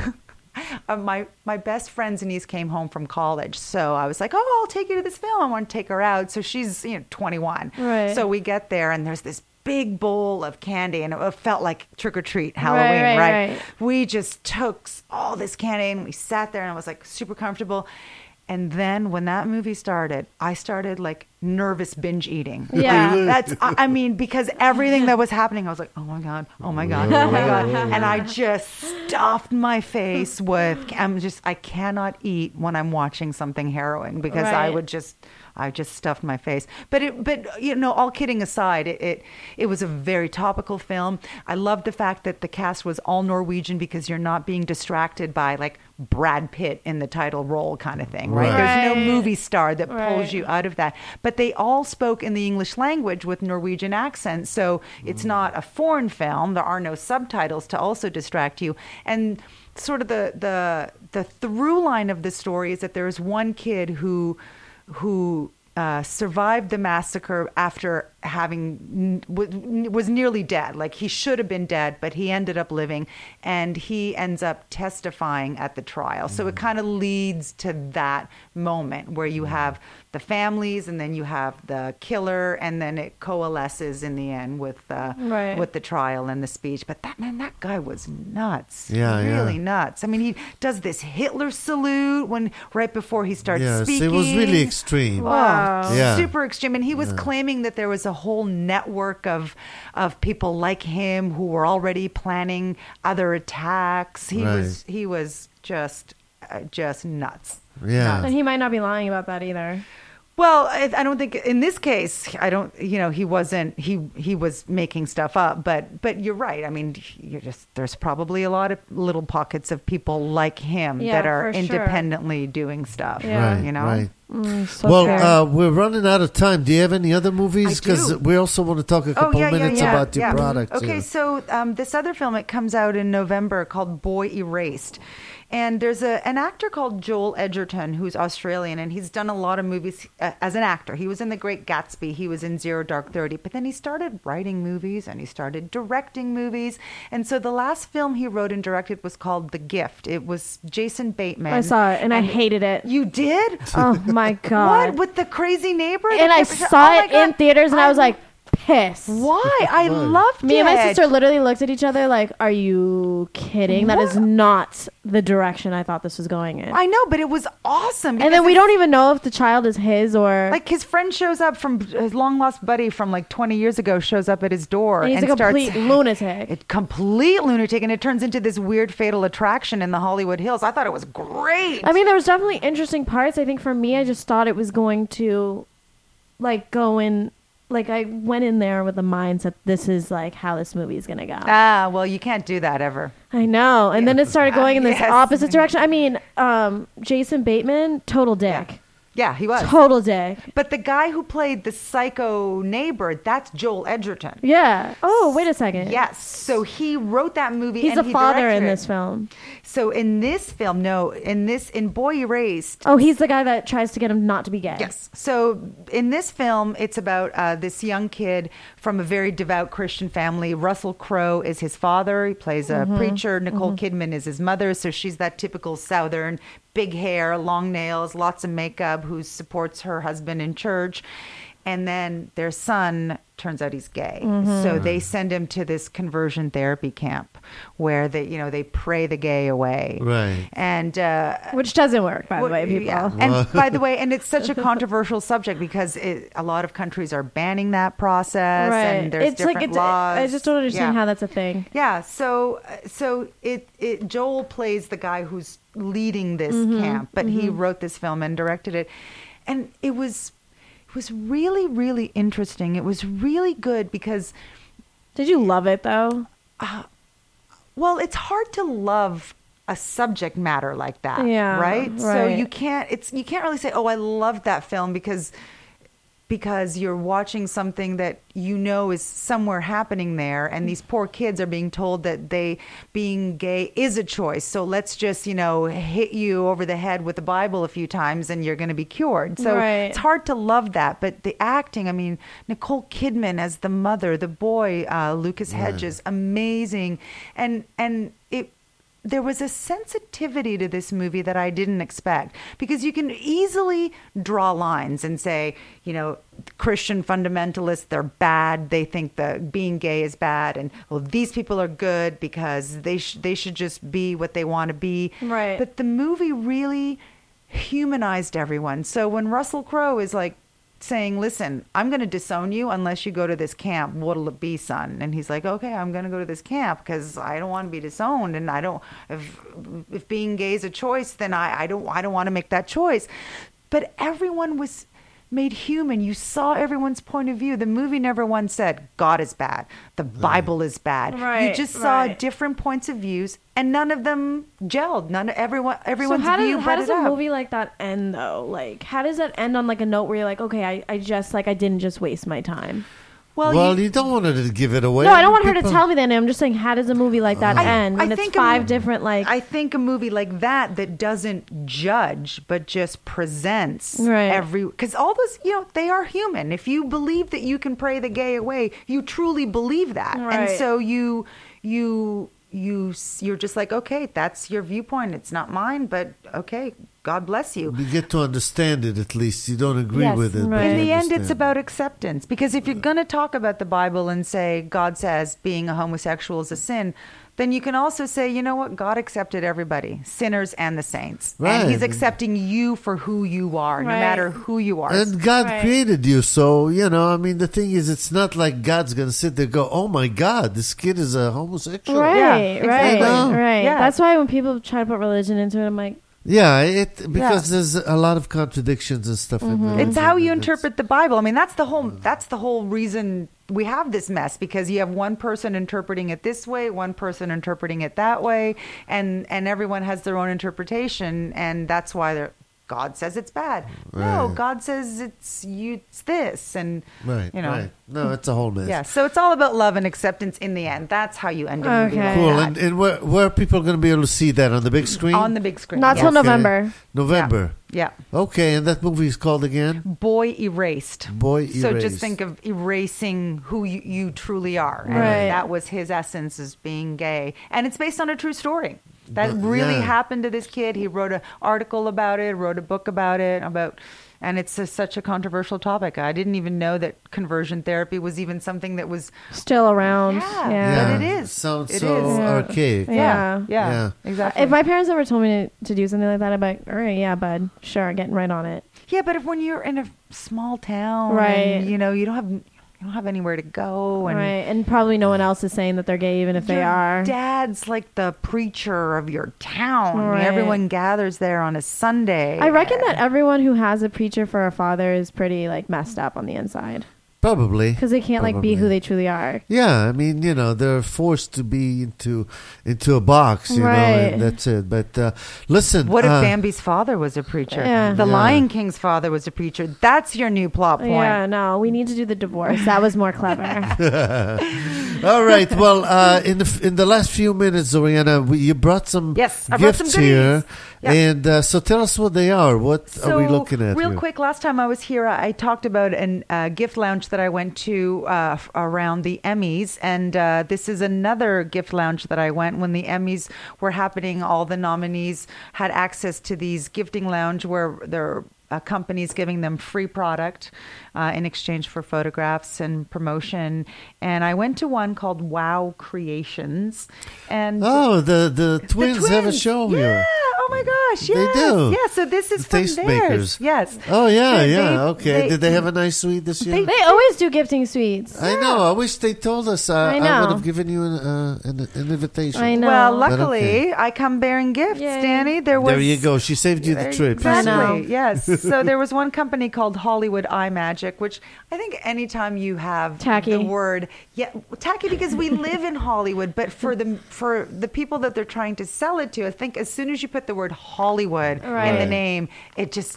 Speaker 5: My best friend's niece came home from college, so I was like, "Oh, I'll take you to this film. I want to take her out." So she's 21.
Speaker 4: Right.
Speaker 5: So we get there, and there's this big bowl of candy, and it felt like trick or treat Halloween, right? We just took all this candy, and we sat there, and I was like super comfortable. And then when that movie started, I started like nervous binge eating.
Speaker 4: Yeah.
Speaker 5: I mean, because everything that was happening, I was like, oh my God, oh my God, oh my God. And I just stuffed my face with, I cannot eat when I'm watching something harrowing because I just stuffed my face. But all kidding aside, it was a very topical film. I loved the fact that the cast was all Norwegian because you're not being distracted by like Brad Pitt in the title role kind of thing, right? There's no movie star that pulls you out of that. But they all spoke in the English language with Norwegian accents, so it's not a foreign film. There are no subtitles to also distract you. And sort of the through line of the story is that there's one kid who survived the massacre after was nearly dead. Like he should have been dead, but he ended up living, and he ends up testifying at the trial. So it kind of leads to that moment where you have the families, and then you have the killer, and then it coalesces in the end with the trial and the speech. But that guy was nuts.
Speaker 3: Yeah,
Speaker 5: really nuts. I mean, he does this Hitler salute right before he starts speaking.
Speaker 3: It was really extreme.
Speaker 4: Wow.
Speaker 3: Yeah.
Speaker 5: Super extreme. And he was claiming that there was a whole network of people like him who were already planning other attacks. He was just nuts.
Speaker 3: Yeah.
Speaker 4: And he might not be lying about that either.
Speaker 5: Well, I don't think in this case, he wasn't, he was making stuff up, but you're right. I mean, there's probably a lot of little pockets of people like him that are independently doing stuff,
Speaker 3: Right,
Speaker 5: you know?
Speaker 3: Right.
Speaker 4: Well,
Speaker 3: we're running out of time. Do you have any other movies?
Speaker 5: I do.
Speaker 3: Because we also want to talk a couple minutes about your product.
Speaker 5: Okay, so this other film, it comes out in November called Boy Erased. And there's an actor called Joel Edgerton who's Australian, and he's done a lot of movies as an actor. He was in The Great Gatsby. He was in Zero Dark 30. But then he started writing movies, and he started directing movies. And so the last film he wrote and directed was called The Gift. It was Jason Bateman.
Speaker 4: I saw it, and I hated it.
Speaker 5: You did?
Speaker 4: Oh, my God.
Speaker 5: What? With the crazy neighbor?
Speaker 4: And I saw it in theaters, and I was like, pissed.
Speaker 5: Why? I loved it.
Speaker 4: Me and my sister literally looked at each other like, are you kidding? That is not the direction I thought this was going in.
Speaker 5: I know, but it was awesome.
Speaker 4: And then we don't even know if the child is his or...
Speaker 5: Like his friend shows up from his long-lost buddy from like 20 years ago, shows up at his door.
Speaker 4: And he's a complete lunatic.
Speaker 5: A complete lunatic, and it turns into this weird fatal attraction in the Hollywood Hills. I thought it was great.
Speaker 4: I mean, there was definitely interesting parts. I think for me, I just thought it was going to like go in... Like, I went in there with the mindset, this is, like, how this movie is going to go.
Speaker 5: Well, you can't do that ever.
Speaker 4: I know. And then it started going in this opposite direction. I mean, Jason Bateman, total dick.
Speaker 5: Yeah, he was.
Speaker 4: Total dick.
Speaker 5: But the guy who played the psycho neighbor, that's Joel Edgerton.
Speaker 4: Yeah. Oh, wait a second.
Speaker 5: Yes. So he wrote that movie.
Speaker 4: He's
Speaker 5: and
Speaker 4: the father in this film.
Speaker 5: So in this film, in Boy Erased.
Speaker 4: Oh, he's the guy that tries to get him not to be gay.
Speaker 5: Yes. So in this film, it's about this young kid from a very devout Christian family. Russell Crowe is his father. He plays a preacher. Nicole Kidman is his mother. So she's that typical Southern, big hair, long nails, lots of makeup, who supports her husband in church. And then their son turns out he's gay. So they send him to this conversion therapy camp where they pray the gay away.
Speaker 3: Right.
Speaker 5: And
Speaker 4: which doesn't work, by the way, people.
Speaker 5: Yeah. And by the way, and it's such a controversial subject because a lot of countries are banning that process, and there's different laws.
Speaker 4: I just don't understand how that's a thing.
Speaker 5: Yeah. So Joel plays the guy who's leading this camp, but he wrote this film and directed it, and it was really, really interesting. It was really good because...
Speaker 4: Did you love it, though?
Speaker 5: Well, it's hard to love a subject matter like that, right? So you can't really say, "Oh, I loved that film," because you're watching something that is somewhere happening there, and these poor kids are being told that being gay is a choice. So let's just, hit you over the head with the Bible a few times and you're going to be cured. So it's hard to love that. But the acting, I mean, Nicole Kidman as the mother, the boy, Lucas Hedges, amazing. And there was a sensitivity to this movie that I didn't expect, because you can easily draw lines and say, Christian fundamentalists, they're bad. They think that being gay is bad. And, well, these people are good because they should just be what they want to be.
Speaker 4: Right.
Speaker 5: But the movie really humanized everyone. So when Russell Crowe is like, saying, listen, I'm going to disown you unless you go to this camp. What'll it be, son? And he's like, okay, I'm going to go to this camp because I don't want to be disowned. And I don't, if being gay is a choice, then I don't want to make that choice. But everyone was made human. You saw everyone's point of view. The movie never once said God is bad, the Bible is bad.
Speaker 4: Right,
Speaker 5: you just saw different points of views, and none of them gelled. Everyone's view.
Speaker 4: How does a movie like that end, though? Like, how does that end on like a note where you're like, okay, I didn't just waste my time?
Speaker 3: Well, you don't want her to give it away.
Speaker 4: No, I don't want her to
Speaker 3: People-
Speaker 4: tell me that. I'm just saying, how does a movie like that end? And it's
Speaker 5: think
Speaker 4: 5 different
Speaker 5: I think a movie like that doesn't judge but just presents because all those they are human. If you believe that you can pray the gay away, you truly believe that, and so you're just like, okay, that's your viewpoint. It's not mine, but okay, God bless you.
Speaker 3: You get to understand it at least. You don't agree with it. but
Speaker 5: In
Speaker 3: you
Speaker 5: the end, it's
Speaker 3: understand
Speaker 5: about acceptance. Because if you're going to talk about the Bible and say God says being a homosexual is a sin, then you can also say, you know what? God accepted everybody, sinners and the saints.
Speaker 3: Right.
Speaker 5: And he's accepting you for who you are, no matter who you are.
Speaker 3: And God created you, so, I mean, the thing is, it's not like God's going to sit there and go, oh my God, this kid is a homosexual.
Speaker 4: Right.
Speaker 5: Yeah.
Speaker 4: That's why when people try to put religion into it, I'm like,
Speaker 3: Yeah, because there's a lot of contradictions and stuff. In religion.
Speaker 5: It's how you interpret the Bible. I mean, that's the whole reason we have this mess, because you have one person interpreting it this way, one person interpreting it that way, and everyone has their own interpretation, and that's why God says it's bad. No, God says it's this, and
Speaker 3: Right. No, it's a whole mess.
Speaker 5: Yeah, so it's all about love and acceptance in the end. That's how you end a movie like
Speaker 3: Cool.
Speaker 5: that.
Speaker 3: And where are people going to be able to see that? On the big screen?
Speaker 5: On the big screen.
Speaker 4: not till
Speaker 5: yes.
Speaker 4: November.
Speaker 3: November.
Speaker 5: Yeah.
Speaker 3: Okay, and that movie is called again?
Speaker 5: Boy Erased.
Speaker 3: Boy
Speaker 5: So just
Speaker 3: Erased.
Speaker 5: think of erasing who you truly are. And
Speaker 4: Right.
Speaker 5: that was his essence, as being gay. And it's based on a true story. That really happened to this kid. He wrote an article about it, wrote a book about it, and it's such a controversial topic. I didn't even know that conversion therapy was even something that was
Speaker 4: Still around.
Speaker 5: Yeah. But it is.
Speaker 3: Sounds
Speaker 5: It
Speaker 3: so
Speaker 5: is.
Speaker 3: archaic.
Speaker 5: Yeah, exactly.
Speaker 4: If my parents ever told me to do something like that, I'd be like, all right, yeah, bud, sure, getting right on it.
Speaker 5: Yeah, but when you're in a small town,
Speaker 4: Right.
Speaker 5: and, you don't have anywhere to go, and
Speaker 4: And probably no one else is saying that they're gay, even if they
Speaker 5: your
Speaker 4: are.
Speaker 5: dad's like the preacher of your town.
Speaker 4: Right.
Speaker 5: Everyone gathers there on a Sunday.
Speaker 4: I reckon that everyone who has a preacher for a father is pretty like messed up on the inside
Speaker 3: Probably.
Speaker 4: because they can't like be who they truly are.
Speaker 3: Yeah, I mean, they're forced to be into a box,
Speaker 4: Right.
Speaker 3: and that's it. But listen,
Speaker 5: What if Bambi's father was a preacher?
Speaker 4: Yeah.
Speaker 5: The
Speaker 3: Yeah.
Speaker 5: Lion King's father was a preacher. That's your new plot point.
Speaker 4: Yeah, no, we need to do the divorce. That was more clever.
Speaker 3: all right. Well, in the last few minutes, Zoriana, you brought some
Speaker 5: Yes, I brought
Speaker 3: gifts
Speaker 5: some
Speaker 3: here,
Speaker 5: goodies. Yep.
Speaker 3: and so tell us what they are. What are we looking at?
Speaker 5: Real
Speaker 3: here?
Speaker 5: quick, last time I was here, I talked about a gift lounge that I went to around the Emmys, and this is another gift lounge that I went when the Emmys were happening. All the nominees had access to these gifting lounge where there are companies giving them free product in exchange for photographs and promotion. And I went to one called Wow Creations, and
Speaker 3: Oh, the twins have a show
Speaker 5: yeah.
Speaker 3: here.
Speaker 5: Oh my gosh!
Speaker 3: They
Speaker 5: Yes.
Speaker 3: do.
Speaker 5: Yeah. So this is
Speaker 3: The
Speaker 5: from
Speaker 3: Tastemakers.
Speaker 5: theirs. Yes.
Speaker 3: Oh yeah,
Speaker 5: They-
Speaker 3: yeah.
Speaker 5: they-
Speaker 3: Okay. Did they have a nice suite this year?
Speaker 4: They always do gifting suites.
Speaker 3: I know. I wish they told us.
Speaker 4: I
Speaker 3: I
Speaker 4: know.
Speaker 3: would have given you an invitation.
Speaker 4: I know.
Speaker 5: Well,
Speaker 3: But
Speaker 5: luckily,
Speaker 3: okay.
Speaker 5: I come bearing gifts,
Speaker 4: Yay.
Speaker 5: Danny. There was.
Speaker 3: There you go. She saved you the trip. you
Speaker 4: I
Speaker 3: see.
Speaker 4: know.
Speaker 5: Exactly. Yes. So there was one company called Hollywood Eye Magic, which I think anytime you have
Speaker 4: Tacky.
Speaker 5: the word, tacky because we live in Hollywood, but for the people that they're trying to sell it to, I think as soon as you put the word Hollywood in the
Speaker 3: Right.
Speaker 5: name, it just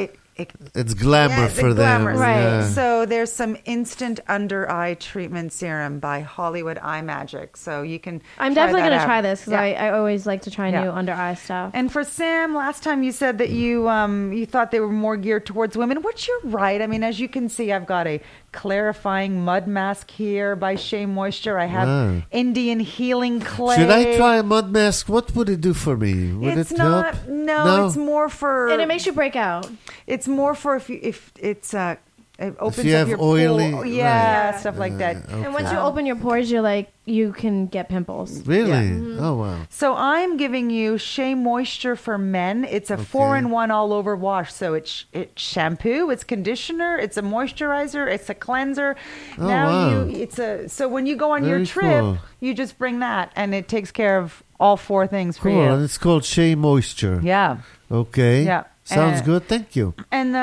Speaker 3: It's glamour
Speaker 5: Yes,
Speaker 3: for
Speaker 5: it's
Speaker 3: them.
Speaker 5: glamorous.
Speaker 4: Right.
Speaker 3: Yeah.
Speaker 5: So there's some instant under eye treatment serum by Hollywood Eye Magic. So you can.
Speaker 4: I'm
Speaker 5: try
Speaker 4: definitely
Speaker 5: that
Speaker 4: going to
Speaker 5: out.
Speaker 4: try this because
Speaker 5: Yeah.
Speaker 4: I always like to try
Speaker 5: Yeah.
Speaker 4: new under eye stuff.
Speaker 5: And for Sam, last time you said that you thought they were more geared towards women, which you're right. I mean, as you can see, I've got a clarifying mud mask here by Shea Moisture. I have
Speaker 3: Wow.
Speaker 5: Indian healing clay.
Speaker 3: Should I try a mud mask? What would it do for me? Would
Speaker 5: It's
Speaker 3: it
Speaker 5: not.
Speaker 3: help?
Speaker 5: No, it's more for.
Speaker 4: and it makes you break out.
Speaker 5: It's more for if it's it opens
Speaker 3: you
Speaker 5: up
Speaker 3: have
Speaker 5: your
Speaker 3: oily-
Speaker 5: pore. Yeah,
Speaker 4: right.
Speaker 5: stuff like that.
Speaker 3: Okay.
Speaker 4: And once you open your pores, you can get pimples.
Speaker 3: Really?
Speaker 5: Yeah.
Speaker 3: Oh wow.
Speaker 5: So I'm giving you Shea Moisture for Men. It's a 4-in-1 all over wash. So it's shampoo, it's conditioner, it's a moisturizer, it's a cleanser.
Speaker 3: Oh, wow.
Speaker 5: So when you go on your
Speaker 3: Very
Speaker 5: trip,
Speaker 3: cool.
Speaker 5: you just bring that and it takes care of all 4 things for
Speaker 3: Cool. And
Speaker 5: you.
Speaker 3: it's called Shea Moisture.
Speaker 5: Yeah.
Speaker 3: Okay.
Speaker 5: Yeah.
Speaker 3: Sounds good. Thank you.
Speaker 5: And,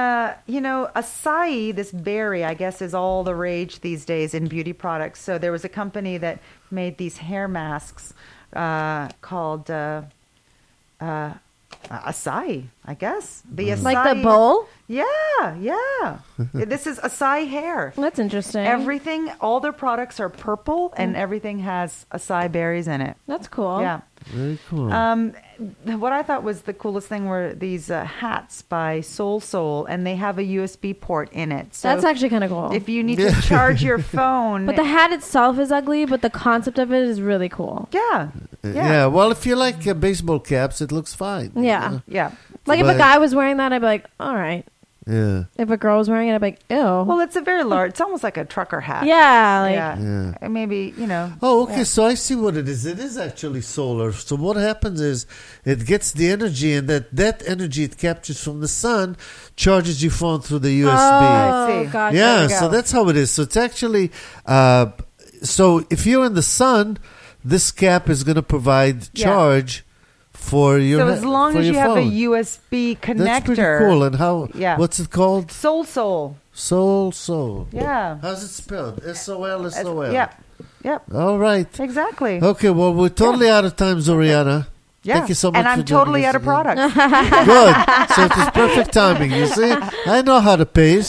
Speaker 5: acai, this berry, I guess, is all the rage these days in beauty products. So there was a company that made these hair masks called acai, I guess. The acai,
Speaker 4: Like the bowl?
Speaker 5: Yeah. This is acai hair.
Speaker 4: That's interesting.
Speaker 5: Everything, all their products are purple, and everything has acai berries in it.
Speaker 4: That's cool.
Speaker 5: Yeah.
Speaker 3: Very cool.
Speaker 5: What I thought was the coolest thing were these hats by Soul, and they have a USB port in it. So
Speaker 4: That's actually kind of cool.
Speaker 5: if you need to charge your phone,
Speaker 4: But the hat itself is ugly, but the concept of it is really cool.
Speaker 3: yeah. Well, if you like baseball caps, it looks fine.
Speaker 4: Yeah.
Speaker 5: yeah.
Speaker 4: Like if
Speaker 3: But-
Speaker 4: a guy was wearing that, I'd be like, all right.
Speaker 3: Yeah.
Speaker 4: If a girl was wearing it, I'd be like, ew.
Speaker 5: Well, it's a very large. It's almost like a trucker hat.
Speaker 4: yeah, like
Speaker 5: yeah. And maybe
Speaker 3: Oh, okay. So I see what it is. It is actually solar. So what happens is it gets the energy, and that energy it captures from the sun charges your phone through the USB.
Speaker 5: I see.
Speaker 4: Gotcha.
Speaker 3: Yeah,
Speaker 5: There you
Speaker 3: so
Speaker 5: go.
Speaker 3: that's how it is. So it's actually, so if you're in the sun, this cap is going to provide
Speaker 5: Yeah.
Speaker 3: charge for your.
Speaker 5: So as long
Speaker 3: for
Speaker 5: as you
Speaker 3: your
Speaker 5: have
Speaker 3: phone.
Speaker 5: a USB connector,
Speaker 3: That's pretty cool. And how?
Speaker 5: Yeah.
Speaker 3: What's it called?
Speaker 5: Soul.
Speaker 3: Soul.
Speaker 5: Yeah.
Speaker 3: How's it spelled? SOL.
Speaker 5: Yep.
Speaker 3: All right.
Speaker 5: Exactly.
Speaker 3: Okay. Well, we're totally out of time, Zoriana.
Speaker 5: Yeah.
Speaker 3: Thank you so much.
Speaker 5: And I'm
Speaker 3: for joining
Speaker 5: totally
Speaker 3: us
Speaker 5: out of
Speaker 3: again.
Speaker 5: product.
Speaker 3: Good. So it was perfect timing. You see, I know how to pace.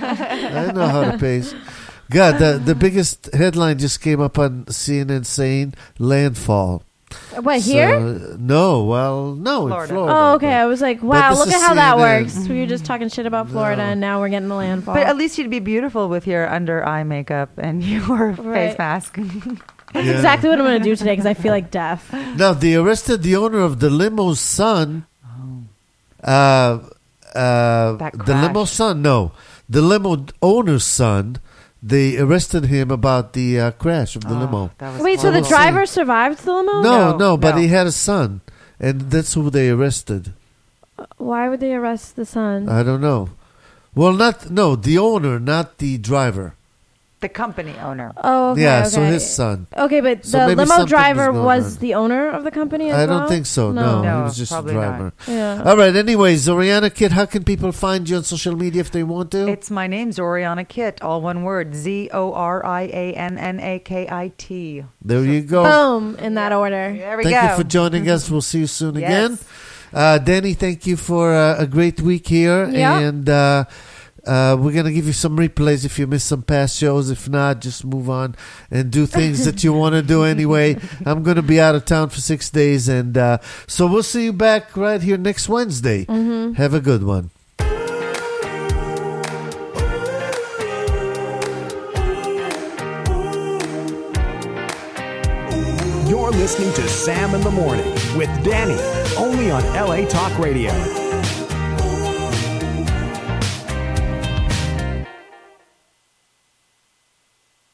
Speaker 3: God, the biggest headline just came up on CNN saying landfall.
Speaker 4: What, here?
Speaker 3: No, well, no, in
Speaker 5: Florida.
Speaker 3: Florida.
Speaker 4: Oh, okay. I was like, wow,
Speaker 3: this
Speaker 4: look
Speaker 3: is
Speaker 4: at how that
Speaker 3: CNN.
Speaker 4: works. We were just talking shit about Florida, and now we're getting the landfall.
Speaker 5: But at least you'd be beautiful with your under eye makeup and your
Speaker 4: Right.
Speaker 5: face mask.
Speaker 4: That's exactly what I'm going to do today because I feel like death.
Speaker 3: Now they arrested the owner of the limo's son. The limo
Speaker 5: crash.
Speaker 3: son, no, the limo owner's son. They arrested him about the crash of the limo.
Speaker 5: That was
Speaker 4: Wait, so the
Speaker 5: horrible.
Speaker 4: driver survived the limo?
Speaker 3: No, but
Speaker 5: no.
Speaker 3: he had a son, and that's who they arrested.
Speaker 4: Why would they arrest the son?
Speaker 3: I don't know. Well, the owner, not the driver.
Speaker 5: The company owner.
Speaker 4: Oh, okay.
Speaker 3: Yeah,
Speaker 4: okay.
Speaker 3: so his son.
Speaker 4: Okay, but
Speaker 3: So
Speaker 4: the
Speaker 3: maybe
Speaker 4: limo
Speaker 3: something
Speaker 4: driver
Speaker 3: was going
Speaker 4: was
Speaker 3: on.
Speaker 4: the owner of the company as
Speaker 3: I
Speaker 4: well?
Speaker 3: don't think so. No,
Speaker 5: No,
Speaker 3: he was just a
Speaker 5: probably
Speaker 3: driver.
Speaker 4: Yeah.
Speaker 3: All right. Anyway, Zoriana Kit, how can people find you on social media if they want to?
Speaker 5: It's my name, Zoriana Kit, all one word, ZORIANNAKIT.
Speaker 3: There you go.
Speaker 4: Boom, in that order.
Speaker 5: There we
Speaker 3: Thank
Speaker 5: go.
Speaker 3: you for joining us. We'll see you soon again.
Speaker 5: Yes.
Speaker 3: Danny, thank you for a great week here.
Speaker 4: Yeah.
Speaker 3: And we're going to give you some replays if you missed some past shows. If not, just move on and do things that you want to do anyway. I'm going to be out of town for 6 days. And so we'll see you back right here next Wednesday.
Speaker 4: Mm-hmm.
Speaker 3: Have a good one.
Speaker 2: You're listening to Sam in the Morning with Danny, only on LA Talk Radio.